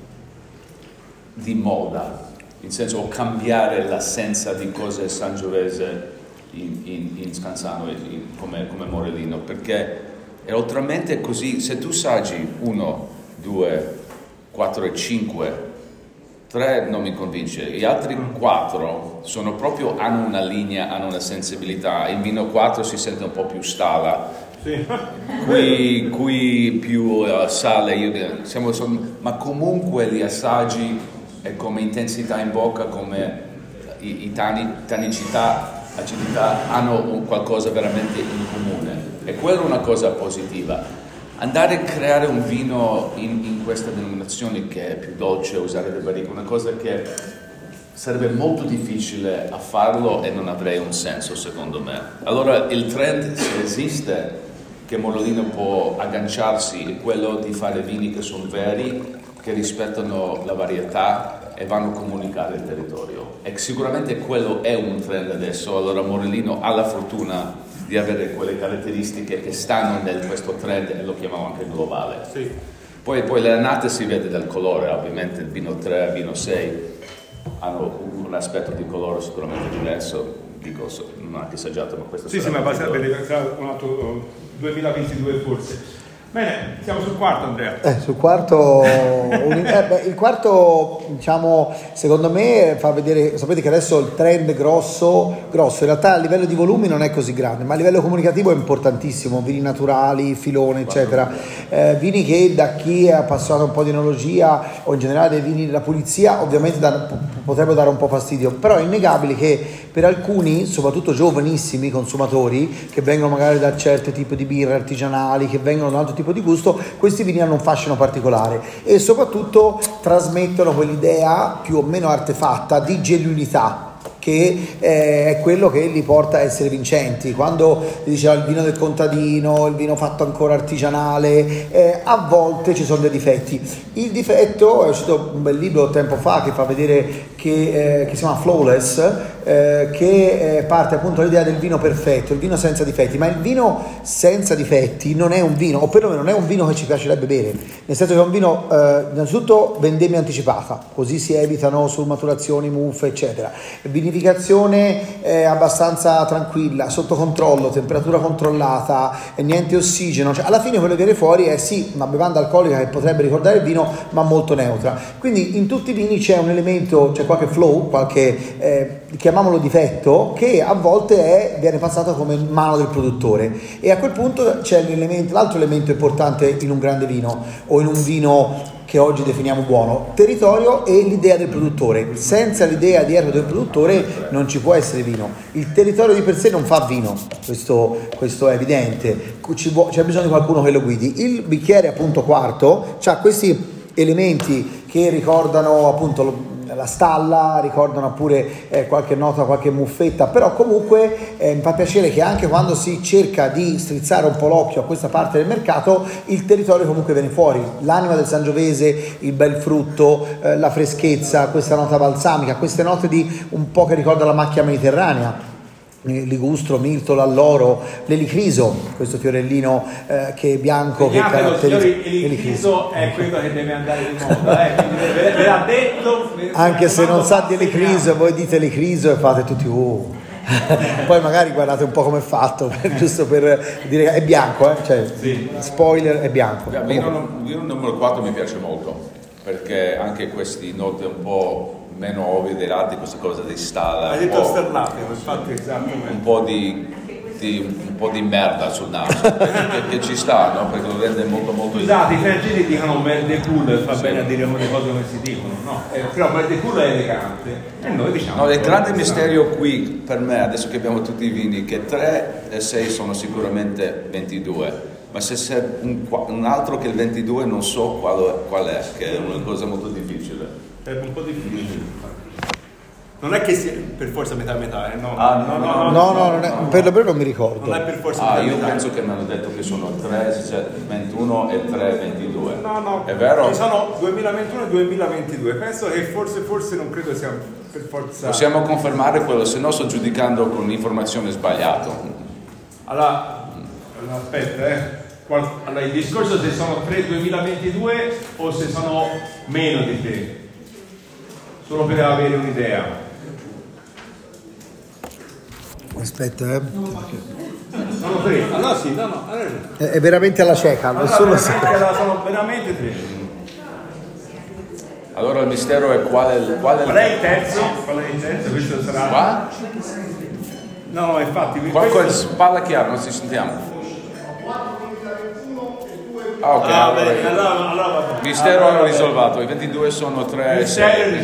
di moda, in senso cambiare l'essenza di cosa è Sangiovese in Scansano come Morellino, perché è oltremente così. Se tu assaggi 1, 2, 4 e 5, 3 non mi convince, gli altri 4 sono proprio, hanno una linea, hanno una sensibilità. Il vino 4 si sente un po' più stala, sì. qui più sale, ma comunque gli assaggi e come intensità in bocca, come i tannicità, acidità, hanno qualcosa veramente in comune, e quella è una cosa positiva. Andare a creare un vino in questa denominazione che è più dolce, usare le barrique, una cosa che sarebbe molto difficile a farlo e non avrebbe un senso, secondo me. Allora il trend, se esiste, che Morellino può agganciarsi, è quello di fare vini che sono veri, che rispettano la varietà e vanno a comunicare il territorio. E sicuramente quello è un trend adesso. Allora Morellino ha la fortuna di avere quelle caratteristiche che stanno in questo trend, e lo chiamiamo anche globale. Sì. Poi le annate si vede dal colore, ovviamente il vino 3 e il vino 6 hanno un aspetto di colore sicuramente diverso. Dico, non ho anche assaggiato, ma questo sì, ma basta vedere un altro 2022 forse. Bene, siamo sul quarto, Andrea. Sul quarto, il quarto, diciamo, secondo me fa vedere, sapete che adesso il trend grosso, in realtà a livello di volumi non è così grande, ma a livello comunicativo è importantissimo, vini naturali, filone, eccetera. Vini che da chi è appassionato un po' di enologia o in generale dei vini della pulizia, ovviamente potrebbero dare un po' fastidio, però è innegabile che per alcuni, soprattutto giovanissimi consumatori, che vengono magari da certi tipi di birre artigianali, che vengono da un altro tipo tipo di gusto, questi vini hanno un fascino particolare e soprattutto trasmettono quell'idea più o meno artefatta di genuinità, che è quello che li porta a essere vincenti. Quando diceva il vino del contadino, il vino fatto ancora artigianale, a volte ci sono dei difetti. Il difetto, è uscito un bel libro tempo fa che fa vedere che si chiama Flawless, che parte appunto dall'idea del vino perfetto, il vino senza difetti, ma il vino senza difetti non è un vino, o perlomeno non è un vino che ci piacerebbe bere, nel senso che è un vino innanzitutto vendemmia anticipata, così si evitano surmaturazioni, muffe eccetera, vinificazione abbastanza tranquilla, sotto controllo, temperatura controllata, niente ossigeno, cioè alla fine quello che viene fuori è sì una bevanda alcolica che potrebbe ricordare il vino ma molto neutra. Quindi in tutti i vini c'è un elemento, c'è qualche flow, qualche chiamiamolo difetto, che a volte viene passato come mano del produttore, e a quel punto c'è l'altro elemento importante in un grande vino o in un vino che oggi definiamo buono: territorio e l'idea del produttore. Senza l'idea dietro del produttore non ci può essere vino. Il territorio di per sé non fa vino, questo è evidente, c'è bisogno di qualcuno che lo guidi. Il bicchiere appunto quarto ha questi elementi che ricordano appunto la stalla, ricordano pure qualche nota, qualche muffetta, però comunque mi fa piacere che anche quando si cerca di strizzare un po' l'occhio a questa parte del mercato, il territorio comunque viene fuori, l'anima del Sangiovese, il bel frutto, la freschezza, questa nota balsamica, queste note di un po' che ricorda la macchia mediterranea, ligustro, mirtolo, alloro, l'elicriso, questo fiorellino che è bianco, che caratterizza. L'elicriso è quello che deve andare di moda, quindi ve l'ha detto. Anche se non sa di elicriso, voi dite elicriso e fate tutti poi magari guardate un po' come è fatto, giusto per dire è bianco, cioè sì. Spoiler, è bianco. Il vino numero 4 mi piace molto, perché anche questi note un po' meno ovvie dei lati, questa cosa di stalla, hai detto sterlate, infatti, esattamente. un po' di merda sul naso che ci sta, no? Perché lo rende molto molto. Scusate, i francesi dicono merde cool, fa bene a dire le cose come si dicono, no? Però merde cool è elegante e noi diciamo. No, il grande mistero qui per me, adesso che abbiamo tutti i vini, che 3 e 6 sono sicuramente 22, ma se c'è un altro che il 22 non so qual è, che è una cosa molto difficile. È un po' difficile. Non è che sia per forza metà no. No, non è, per lo breve non mi ricordo. Non è per forza metà. Io penso che mi hanno detto che sono 21 e 3 22. No. È vero? Ci sono 2021 e 2022. Penso che forse non credo sia per forza. Possiamo confermare quello, se no sto giudicando con informazione sbagliata. Allora aspetta, Allora il discorso se sono 3 2022 o se sono meno di te. Solo per avere un'idea. Aspetta, Sono 3. Allora sì, no. È veramente alla cieca, nessuno sa. Sono veramente 3. Allora il mistero è qual è il terzo? Questo sarà. Qua? No, infatti. Parla chiaro, non ci sentiamo. Ok, allora. Mistero hanno risolvato, i 22 sono 3 e 6.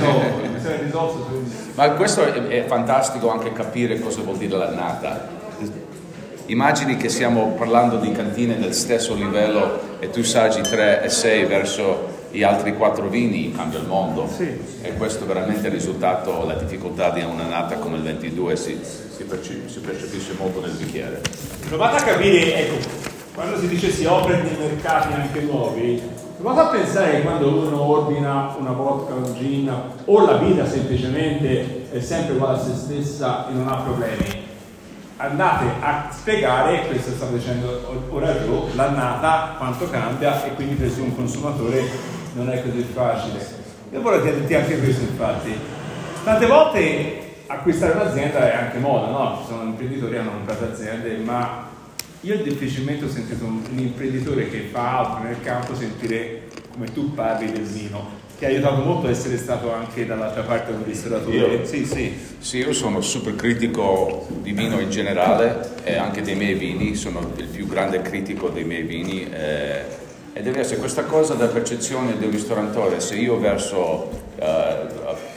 Ma questo è fantastico anche capire cosa vuol dire l'annata. Immagini che stiamo parlando di cantine del stesso livello e tu assaggi 3 e 6 verso gli altri 4 vini, cambia il mondo. Sì. E questo è veramente il risultato, la difficoltà di un'annata come il 22 si percepisce molto nel bicchiere. Provate a capire, ecco, quando si dice si operano dei mercati anche nuovi, provate a pensare che quando uno ordina una vodka, un gin o la vita semplicemente è sempre uguale a se stessa e non ha problemi, andate a spiegare, questo stavo dicendo ora giù, l'annata quanto cambia, e quindi per un consumatore non è così facile. Io vorrei chiederti anche questo, infatti, tante volte acquistare un'azienda è anche moda, no? Ci sono imprenditori che hanno comprato aziende, ma io difficilmente ho sentito un imprenditore che fa altro nel campo sentire come tu parli del vino. Ti ha aiutato molto a essere stato anche dall'altra parte un ristoratore. Sì, io sono super critico di vino in generale e anche dei miei vini, sono il più grande critico dei miei vini e deve essere questa cosa da percezione del ristoratore. Se io verso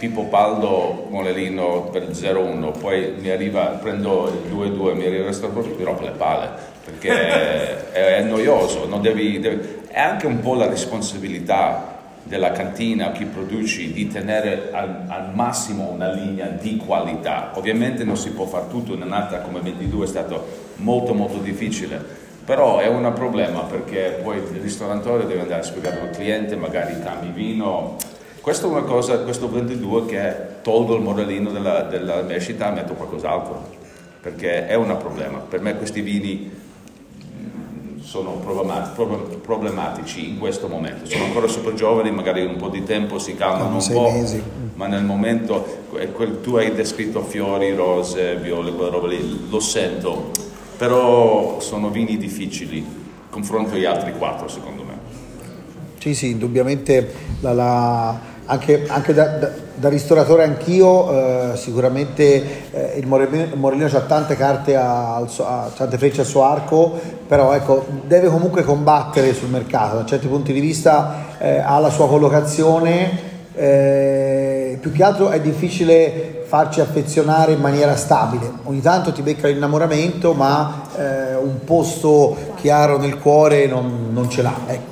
Pippo Paldo Morellino per il 0-1, poi mi arriva, prendo il 2-2, mi arriva il restaurante, mi rompe le palle, perché è noioso, è anche un po' la responsabilità della cantina, chi produci, di tenere al massimo una linea di qualità. Ovviamente non si può fare tutto, un'annata come 22 è stato molto molto difficile, però è un problema, perché poi il ristoratore deve andare a spiegare al cliente, magari cambi vino. Questa è una cosa, questo 22, che tolgo il morellino della mia città e metto qualcos'altro, perché è un problema. Per me questi vini sono problematici in questo momento. Sono ancora super giovani, magari un po' di tempo si calmano un po', mesi. Ma nel momento, tu hai descritto fiori, rose, viole, quella roba lì, lo sento, però sono vini difficili, confronto agli altri 4 secondo me. Sì, indubbiamente anche da ristoratore anch'io, sicuramente il Morellino ha tante carte, tante frecce al suo arco, però ecco, deve comunque combattere sul mercato, da certi punti di vista ha la sua collocazione, più che altro è difficile farci affezionare in maniera stabile, ogni tanto ti becca l'innamoramento, ma un posto chiaro nel cuore non ce l'ha, ecco.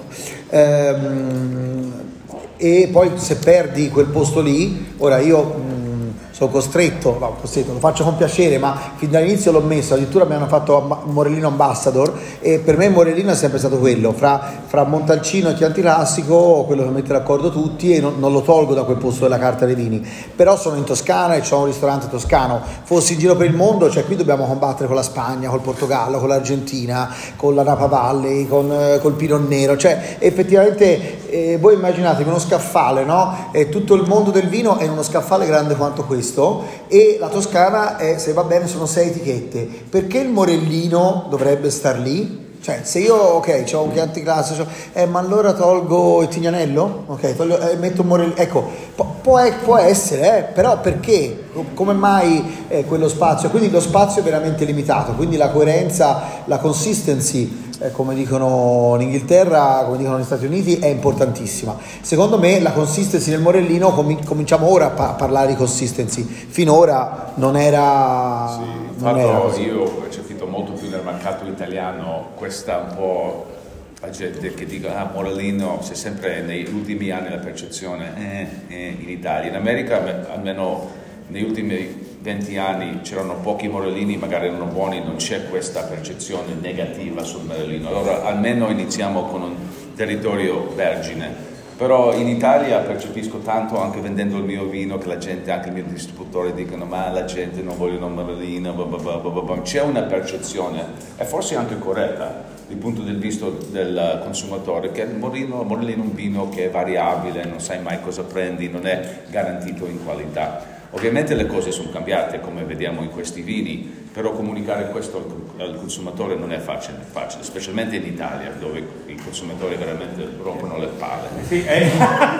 E poi se perdi quel posto lì, ora io sono costretto, lo faccio con piacere, ma fin dall'inizio l'ho messo, addirittura mi hanno fatto Morellino Ambassador, e per me Morellino è sempre stato quello, fra Montalcino e Chianti Classico, quello che mette d'accordo tutti, e non lo tolgo da quel posto della carta dei vini. Però sono in Toscana e c'ho un ristorante toscano, fossi in giro per il mondo, cioè qui dobbiamo combattere con la Spagna, col Portogallo, con l'Argentina, con la Napa Valley, col Pinot Nero, cioè effettivamente voi immaginatevi uno scaffale, no? Tutto il mondo del vino è uno scaffale grande quanto questo, e la Toscana se va bene sono 6 etichette. Perché il Morellino dovrebbe star lì? Cioè, se io c'ho un Chianti Classico, ma allora tolgo il Tignanello? Metto un Morellino, ecco, può essere, però perché? Come mai quello spazio? Quindi lo spazio è veramente limitato, quindi la coerenza, la consistency, come dicono in Inghilterra, come dicono negli Stati Uniti, è importantissima. Secondo me la consistency nel Morellino, cominciamo ora a parlare di consistency, finora non era... Sì, io ho percepito molto più nel mercato italiano questa un po' la gente che dice Morellino, c'è sempre negli ultimi anni la percezione in Italia. In America almeno negli ultimi 20 anni c'erano pochi Morellini, magari erano buoni, non c'è questa percezione negativa sul Morellino. Allora almeno iniziamo con un territorio vergine. Però in Italia percepisco tanto, anche vendendo il mio vino, che la gente, anche il mio distributore, dicono ma la gente non vuole un Morellino, c'è una percezione, e forse anche corretta, dal punto di vista del consumatore, che il Morellino è un vino che è variabile, non sai mai cosa prendi, non è garantito in qualità. Ovviamente le cose sono cambiate, come vediamo in questi vini, però comunicare questo al consumatore non è facile, specialmente in Italia, dove i consumatori veramente rompono le palle. Sì, è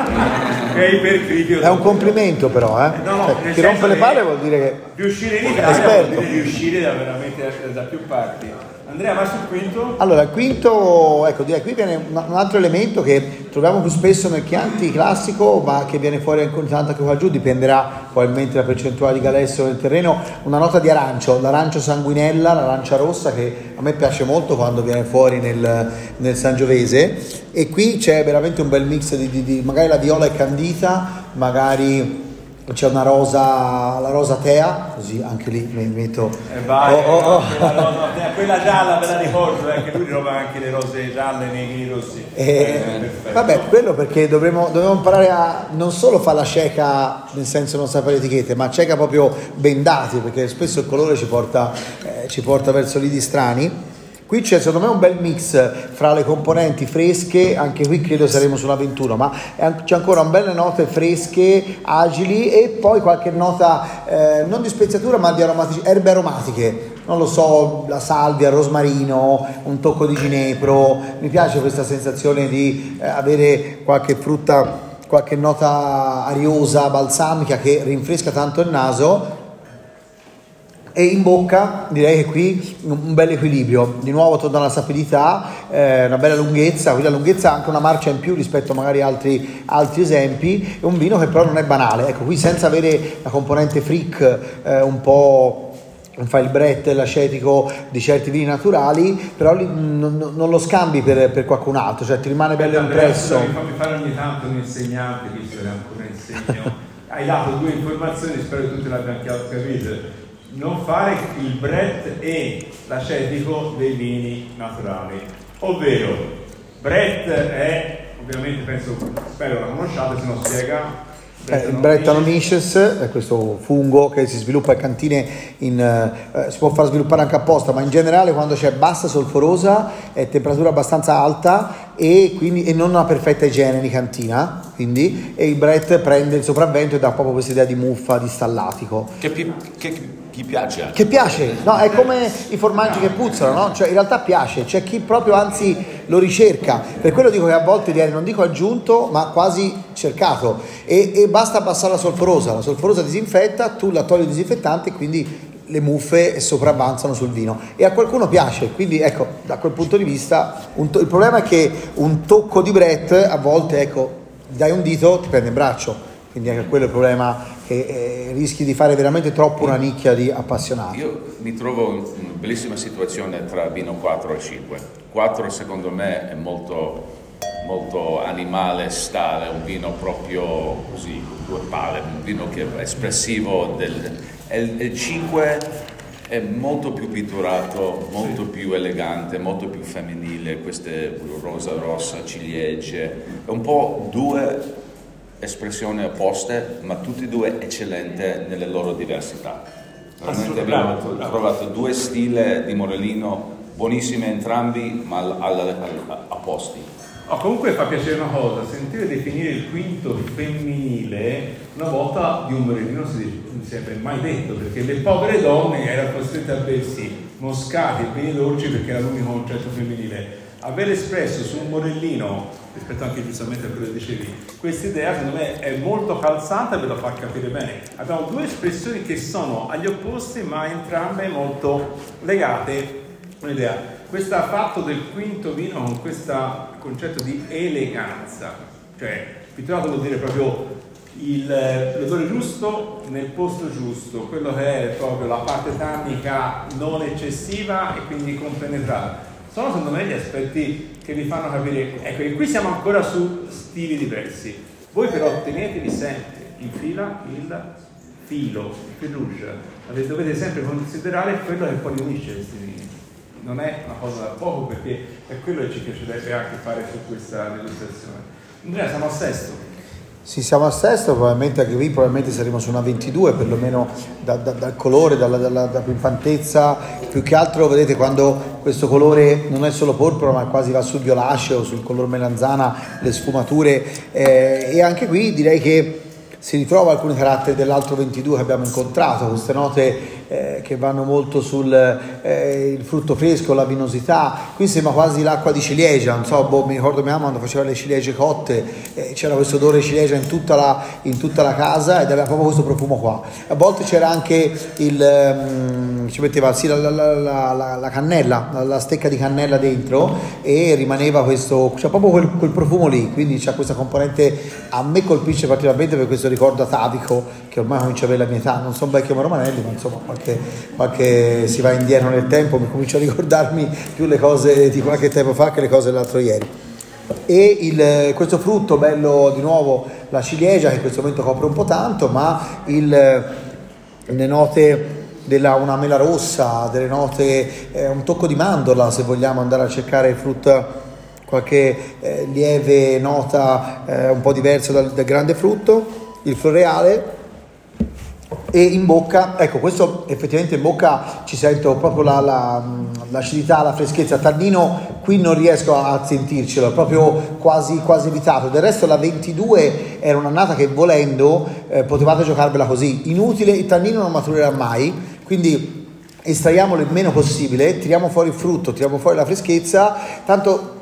ipercritico. È un complimento però, cioè, chi rompe le palle vuol dire che riuscire in Italia vuol dire riuscire veramente da più parti. Andrea, vai sul quinto? Allora, il quinto, direi qui viene un altro elemento che troviamo più spesso nel Chianti Classico, ma che viene fuori anche tanto qua giù, dipenderà probabilmente la percentuale di galesso nel terreno, una nota di arancio, l'arancio sanguinella, l'arancia rossa, che a me piace molto quando viene fuori nel Sangiovese, e qui c'è veramente un bel mix di magari la viola è candita, magari c'è una rosa, la rosa tea, così anche lì mi metto quella gialla, ve la ricordo, che lui trova anche le rose gialle nei vini rossi. Vabbè, quello perché dovremmo imparare a non solo fare la cieca nel senso non sapere le etichette, ma cieca proprio bendati, perché spesso il colore ci porta verso lidi strani. Qui c'è secondo me un bel mix fra le componenti fresche, anche qui credo saremo sulla 21, ma c'è ancora un belle note fresche, agili, e poi qualche nota non di speziatura ma di erbe aromatiche, non lo so, la salvia, il rosmarino, un tocco di ginepro. Mi piace questa sensazione di avere qualche frutta, qualche nota ariosa, balsamica, che rinfresca tanto il naso. E in bocca direi che qui un bel equilibrio, di nuovo torna alla sapidità, una bella lunghezza, qui la lunghezza ha anche una marcia in più rispetto magari a altri esempi, è un vino che però non è banale, ecco, qui senza avere la componente freak un po', non fa il Brett, l'acetico di certi vini naturali, però non lo scambi per qualcun altro, cioè ti rimane bello impresso. Fammi fare ogni tanto un insegnante, visto che ancora insegno. Hai dato 2 informazioni, spero che tutti le abbiano capite. Non fare il Brett e l'acetico dei vini naturali, ovvero Brett è, ovviamente spero la conosciate, se no spiega. Il Brettanomyces è questo fungo che si sviluppa in cantine, si può far sviluppare anche apposta, ma in generale quando c'è bassa solforosa e temperatura abbastanza alta e non una perfetta igiene di cantina, quindi, e il Brett prende il sopravvento e dà proprio questa idea di muffa, di stallatico. Chi piace anche. Che piace, no? È come i formaggi che puzzano, no? Cioè in realtà piace, c'è chi proprio anzi lo ricerca, per quello dico che a volte viene, non dico aggiunto, ma quasi cercato, e basta abbassare la solforosa disinfetta, tu la togli il disinfettante e quindi le muffe sopravvanzano sul vino e a qualcuno piace, quindi ecco, da quel punto di vista il problema è che un tocco di Brett a volte, ecco, dai un dito, ti prende in braccio. Quindi anche quello è il problema, che rischi di fare veramente troppo una nicchia di appassionati. Io mi trovo in una bellissima situazione tra vino 4 e 5. 4 secondo me è molto, molto animale, stale, un vino proprio così, 2 pale, un vino che è espressivo il 5 è molto più pitturato, molto più elegante, molto più femminile, queste rosa, ciliegie, è un po' 2 espressioni opposte, ma tutti e 2 eccellenti nelle loro diversità. Veramente abbiamo trovato 2 stili di Morellino buonissimi entrambi, ma a posti. Comunque fa piacere una cosa, sentire definire il quinto femminile una volta di un Morellino non si è mai detto, perché le povere donne erano costrette a bersi moscati e vini dolci perché era l'unico concetto femminile. Aver espresso su un Morellino, rispetto anche giustamente a quello che dicevi, questa idea secondo me è molto calzante e ve lo fa capire bene. Abbiamo 2 espressioni che sono agli opposti ma entrambe molto legate un'idea. Questo fatto del quinto vino con questo concetto di eleganza, cioè pitturato vuol dire proprio l'odore giusto nel posto giusto, quello che è proprio la parte tannica non eccessiva e quindi compenetrata. Sono secondo me gli aspetti che vi fanno capire, ecco, e qui siamo ancora su stili diversi. Voi però tenetevi sempre in fila il filo, il fil rouge, dovete sempre considerare quello che poi unisce questi vini. Non è una cosa da poco, perché è quello che ci piacerebbe anche fare su questa degustazione. Andrea, siamo al sesto. Sì, siamo al sesto, probabilmente anche qui probabilmente saremo su una 22, perlomeno dal colore, dalla infantezza, più che altro vedete quando questo colore non è solo porpora ma quasi va sul violaceo, sul color melanzana, le sfumature, e anche qui direi che si ritrova alcuni caratteri dell'altro 22 che abbiamo incontrato, queste note che vanno molto sul il frutto fresco, la vinosità. Qui sembra quasi l'acqua di ciliegia, non so, mi ricordo mia mamma quando faceva le ciliegie cotte, c'era questo odore di ciliegia in tutta la casa ed aveva proprio questo profumo qua. A volte c'era anche ci metteva sì, la cannella, la stecca di cannella dentro e rimaneva questo, c'è proprio quel profumo lì, quindi c'è questa componente, a me colpisce particolarmente per questo ricordo atavico che ormai comincia a avere la mia età, non sono vecchio Romanelli, ma insomma qualche si va indietro nel tempo, mi comincio a ricordarmi più le cose di qualche tempo fa che le cose dell'altro ieri. E questo frutto bello, di nuovo la ciliegia che in questo momento copre un po' tanto, ma le note una mela rossa, delle note, un tocco di mandorla se vogliamo andare a cercare il frutto, qualche lieve nota un po' diversa dal grande frutto, il floreale. E in bocca, ecco, questo effettivamente in bocca ci sento proprio l'acidità, la freschezza. Tannino qui non riesco a sentircelo, proprio quasi evitato. Del resto la 22 era un'annata che volendo potevate giocarvela così, inutile, il tannino non maturerà mai, quindi estraiamolo il meno possibile, tiriamo fuori il frutto, tiriamo fuori la freschezza, tanto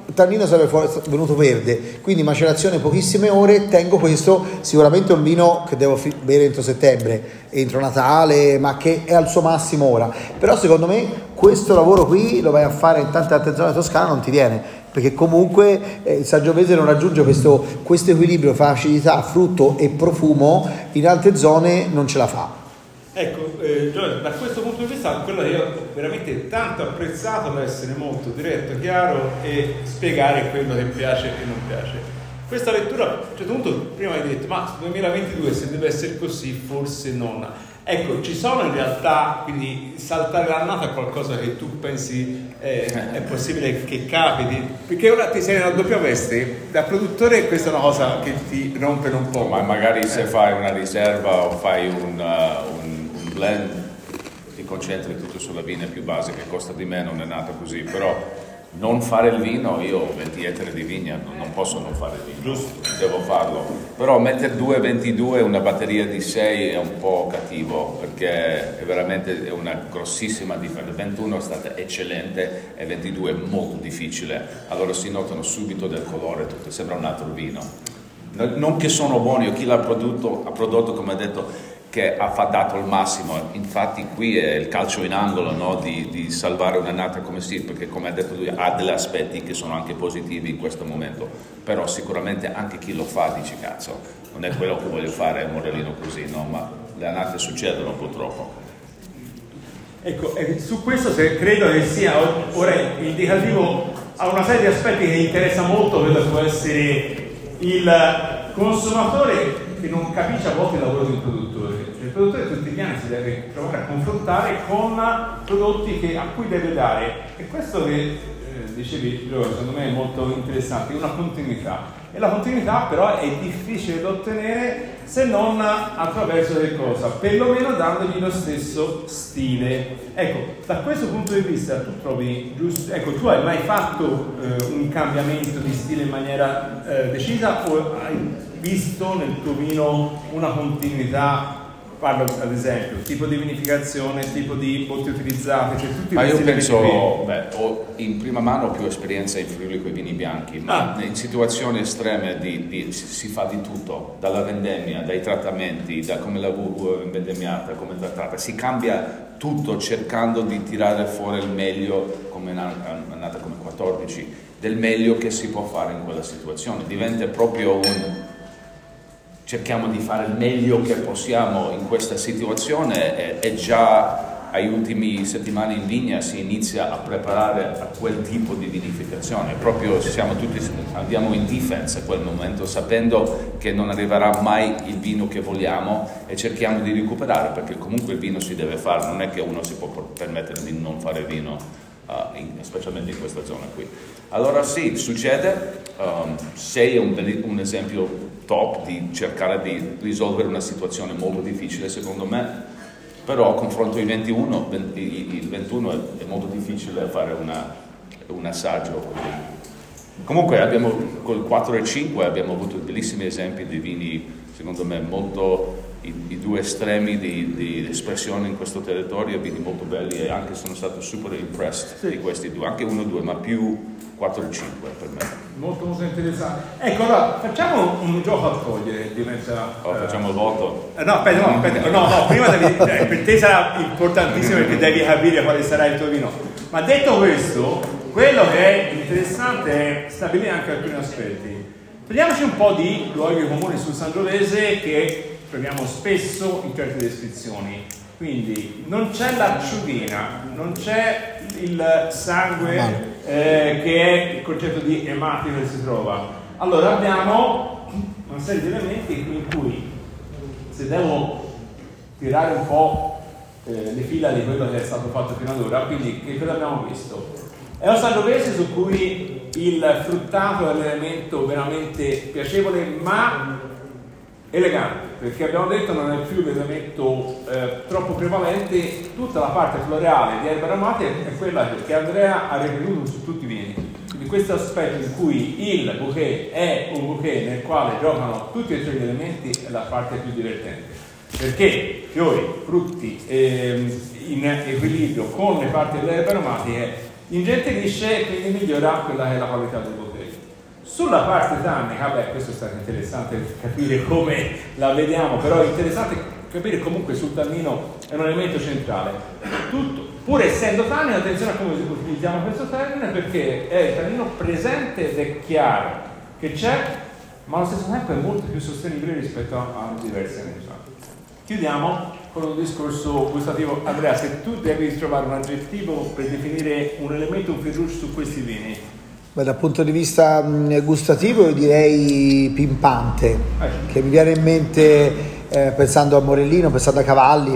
tannino sarebbe venuto verde, quindi macerazione pochissime ore, tengo questo, sicuramente un vino che devo bere entro settembre, entro Natale, ma che è al suo massimo ora. Però secondo me questo lavoro qui lo vai a fare in tante altre zone toscane, non ti viene, perché comunque il Sangiovese non raggiunge questo equilibrio fra acidità, frutto e profumo, in altre zone non ce la fa. Ecco, Giorgio, da questo punto di vista, quello che io ho veramente tanto apprezzato è essere molto diretto, chiaro e spiegare quello che piace e non piace. Questa lettura, a un certo punto, prima hai detto, ma 2022 se deve essere così, forse non. Ecco, ci sono in realtà, quindi saltare l'annata è qualcosa che tu pensi è possibile che capiti? Perché ora ti sei nella doppia veste, da produttore questa è una cosa che ti rompe un po'. Ma magari se fai una riserva o fai un blend, ti concentri tutto sulla vigna più base che costa di meno, non è nata così, però non fare il vino, io ho 20 ettari di vigna, non posso non fare il vino, giusto, devo farlo, però mettere 2,22 una batteria di 6 è un po' cattivo, perché è veramente una grossissima differenza. 21 è stata eccellente e 22 è molto difficile, allora si notano subito del colore, tutto sembra un altro vino, non che sono buoni, o chi l'ha prodotto come ha detto che ha dato il massimo. Infatti qui è il calcio in angolo, no? di salvare un'annata come sì, perché come ha detto lui ha degli aspetti che sono anche positivi in questo momento, però sicuramente anche chi lo fa dice cazzo, non è quello che voglio fare un modellino così, no? Ma le annate succedono purtroppo. Ecco, su questo credo che sia ora indicativo a una serie di aspetti che interessa molto quello che può essere il consumatore che non capisce a volte il lavoro del produttore. Il produttore tutti gli anni si deve provare a confrontare con prodotti a cui deve dare, e questo che dicevi Giorgio, secondo me è molto interessante, è una continuità, e la continuità però è difficile da ottenere se non attraverso che cosa? Perlomeno dandogli lo stesso stile. Ecco, da questo punto di vista tu trovi giusto, ecco, tu hai mai fatto un cambiamento di stile in maniera decisa, o hai visto nel tuo vino una continuità? Parlo ad esempio tipo di vinificazione, tipo di botti utilizzate, cioè tutti. Ma io penso, ho in prima mano più esperienza in Friuli con i vini bianchi, ma in situazioni estreme si fa di tutto, dalla vendemmia, dai trattamenti, da come la uva è vendemmiata, come trattata, si cambia tutto cercando di tirare fuori il meglio, come è nata come 14, del meglio che si può fare in quella situazione. Diventa proprio cerchiamo di fare il meglio che possiamo in questa situazione, e già ai ultimi settimane in vigna si inizia a preparare a quel tipo di vinificazione. Proprio andiamo in defense a quel momento, sapendo che non arriverà mai il vino che vogliamo, e cerchiamo di recuperare, perché comunque il vino si deve fare, non è che uno si può permettere di non fare vino. Specialmente in questa zona qui. Allora sì, succede, sei un esempio top di cercare di risolvere una situazione molto difficile secondo me, però a confronto il 21 è molto difficile fare un assaggio. Comunque abbiamo col 4 e 5 abbiamo avuto bellissimi esempi di vini, secondo me molto i due estremi di espressione in questo territorio, vini molto belli, e anche sono stato super impressed di questi due, anche 1-2, ma più 4 e 5 per me. Molto interessante. Ecco, allora facciamo un gioco a togliere, facciamo il voto. No, prima per te sarà importantissimo, perché devi capire quale sarà il tuo vino. Ma detto questo, quello che è interessante è stabilire anche alcuni aspetti. Prendiamoci un po' di luoghi comuni sul Sangiovese che troviamo spesso in certe descrizioni. Quindi non c'è l'acciughina, non c'è il sangue che è il concetto di ematico che si trova. Allora abbiamo una serie di elementi in cui, se devo tirare un po' le fila di quello che è stato fatto fino ad ora, quindi che cosa abbiamo visto? È un Sangiovese su cui il fruttato è l'elemento veramente piacevole ma elegante, perché abbiamo detto non è più l'elemento troppo prevalente. Tutta la parte floreale di erbe aromatiche è quella che Andrea ha ripetuto su tutti i vini, quindi questo aspetto in cui il bouquet è un bouquet nel quale giocano tutti e tre gli elementi è la parte più divertente, perché fiori, frutti in equilibrio con le parti delle erbe aromatiche Ingentilisce e quindi migliora quella che è la qualità del botteglio. Sulla parte tannica, questo è stato interessante capire come la vediamo, però è interessante capire comunque sul tannino è un elemento centrale. Tutto, pur essendo tannino, attenzione a come utilizziamo questo termine, perché è il tannino presente ed è chiaro che c'è, ma allo stesso tempo è molto più sostenibile rispetto a diversi anni fa. Chiudiamo con un discorso gustativo. Andrea, se tu devi trovare un aggettivo per definire un elemento, un fil rouge su questi vini. Beh, dal punto di vista gustativo io direi pimpante, che mi viene in mente pensando a Morellino, pensando a cavalli,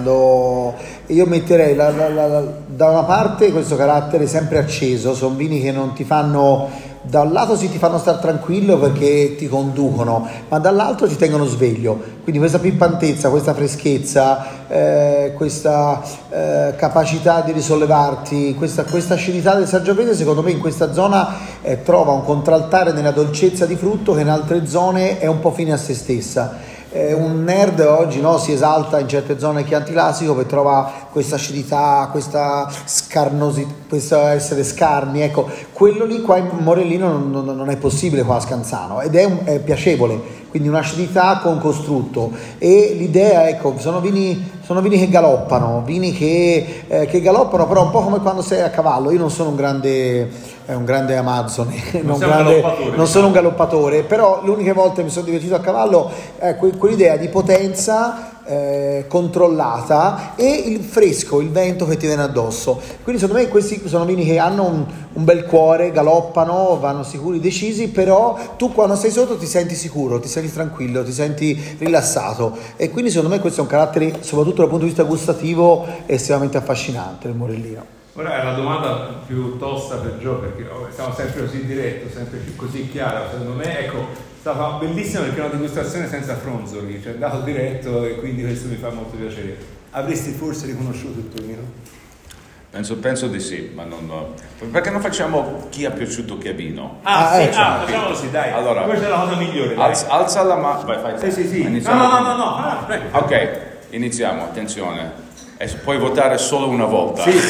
io metterei da una parte questo carattere sempre acceso. Sono vini che non ti fanno, da un lato ti fanno stare tranquillo perché ti conducono, ma dall'altro ti tengono sveglio, quindi questa pimpantezza, questa freschezza, questa capacità di risollevarti, questa acidità del Sangiovese, secondo me in questa zona trova un contraltare nella dolcezza di frutto che in altre zone è un po' fine a se stessa. Un nerd oggi si esalta in certe zone Chianti Classico per trova questa acidità, questa scarnosità, questo essere scarni, ecco, quello lì qua in Morellino non è possibile qua a Scanzano, ed è piacevole, quindi un'acidità con costrutto. E l'idea, ecco, sono vini che galoppano, che galoppano, però un po' come quando sei a cavallo. Io non sono un grande amazzone, non sono un galoppatore, però le uniche volte mi sono divertito a cavallo è quell'idea di potenza controllata, e il fresco, il vento che ti viene addosso. Quindi secondo me questi sono vini che hanno un bel cuore, galoppano, vanno sicuri, decisi, però tu quando sei sotto ti senti sicuro, ti senti tranquillo, ti senti rilassato, e quindi secondo me questo è un carattere, soprattutto dal punto di vista gustativo, estremamente affascinante il Morellino. Ora è la domanda più tosta per Gio, perché siamo sempre così diretto, sempre più così chiaro. Secondo me, ecco, è stata bellissima perché è una degustazione senza fronzoli, cioè dato diretto, e quindi questo mi fa molto piacere. Avresti forse riconosciuto il tuo vino? Penso di sì, ma non. Perché non facciamo chi ha piaciuto che vino? Facciamolo così, dai. Allora, questa è la cosa migliore. Alza la mano. Vai, fai. Sì. No, prego. Ok, iniziamo, attenzione. E puoi votare solo una volta. Sì.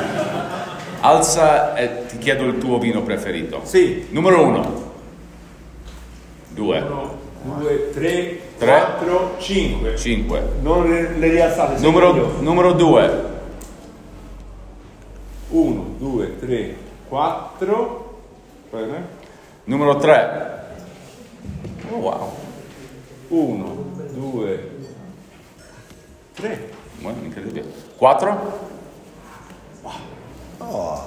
Alza e ti chiedo il tuo vino preferito. Sì. Numero 1. 2. 1, 2, 3, 4, 5. 5. Non le rialzate. Numero 2. 1, 2, 3, 4. Numero 3. Oh wow. 1, 2, 3. Incredibile. 4. Oh.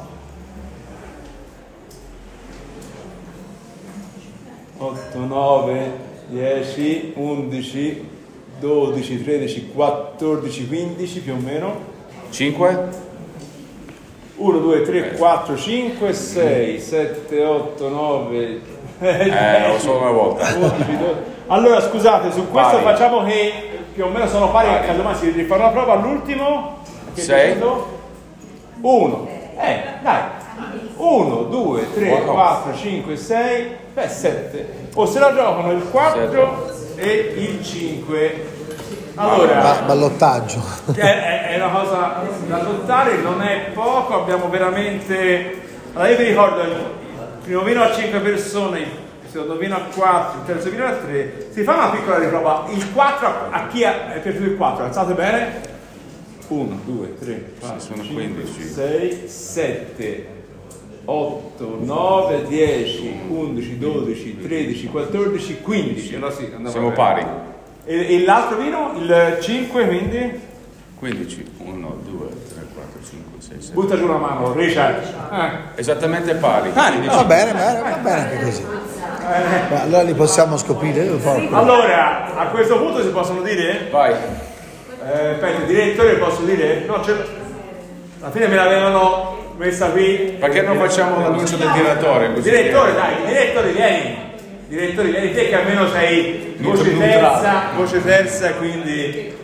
8, 9, 10, 11, 12, 13, 14, 15 più o meno. 5. 1, 2, 3, 4, 5, 6, 7, 8, 9, 10, solo una volta. 11, 12. Allora scusate, su questo Pari. facciamo che più o meno sono pari, a casomai si rifà la prova all'ultimo. 6. 1. Dai. 1, 2, 3, 4, 5, 6, 7. O se la giocano il 4 e il 5. Allora, ballottaggio. è una cosa da adottare, non è poco, abbiamo veramente. Allora io vi ricordo il primo vino a 5 persone, il secondo vino a 4, il terzo vino a 3. Si fa una piccola riprova. Il 4 a chi è piaciuto il 4? Alzate bene. 1, 2, 3, 4, sono 5, 15. 6, 7, 8, 9, 10, 11, 12, 13, 14, 15. Allora sì, siamo pari. E l'altro vino? Il 5, quindi? 15. 1, 2, 3, 4, 5, 6, 7. Butta giù una mano, Richard. Esattamente pari. Va bene anche così. Beh, allora li possiamo scoprire. Allora, a questo punto si possono dire? Vai. Aspetta, direttore, posso dire? No, alla fine me l'avevano messa qui. Perché non facciamo l'annuncio del direttore? Così Direttore, dai, direttore, vieni. Direttore, vieni te che almeno sei voce terza, quindi.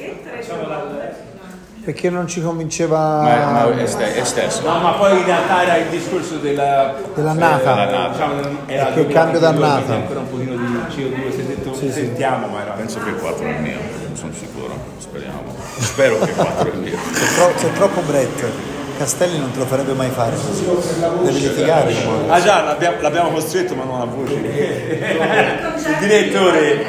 Perché non ci convinceva. Ma è stesso. No, ma poi in realtà era il discorso dell'annata. Era che cambio d'annata. Ancora un pochino di CO2, si è detto sentiamo, ma era. Penso che 4 è il mio, non sono sicuro, speriamo. Spero che 4 è il mio. C'è troppo Brett. Castelli non te lo farebbe mai fare così. Devi litigare. Ah già, l'abbiamo costretto ma non a voce. Il direttore.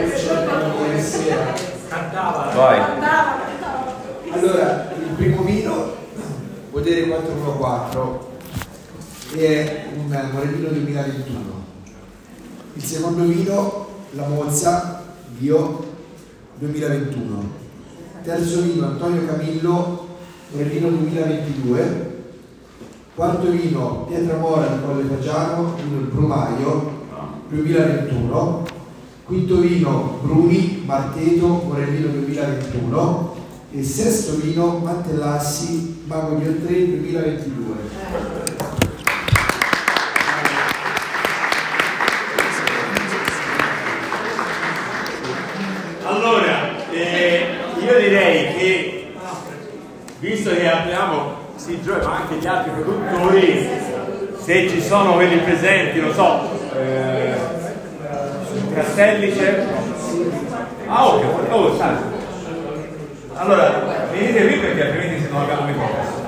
Vai. Allora, il primo vino, Bodega 414, è un Morellino 2021. Il secondo vino, la Mozza Bio 2021. Terzo vino, Antonio Camillo, Morellino 2022. Quarto vino, Pietramora di Colle Fagiano, vino il Brumaio 2021. Quinto vino, Bruni Marteto, Morellino 2021. E sesto vino, Mantellassi Mago di Oltre 2022. Allora, io direi che, visto che abbiamo sì, Gioia, ma anche gli altri produttori, se ci sono quelli presenti, non so, Castelli c'è? Ah ok, sai. Allora, venite qui perché altrimenti se non abbiamo microfono.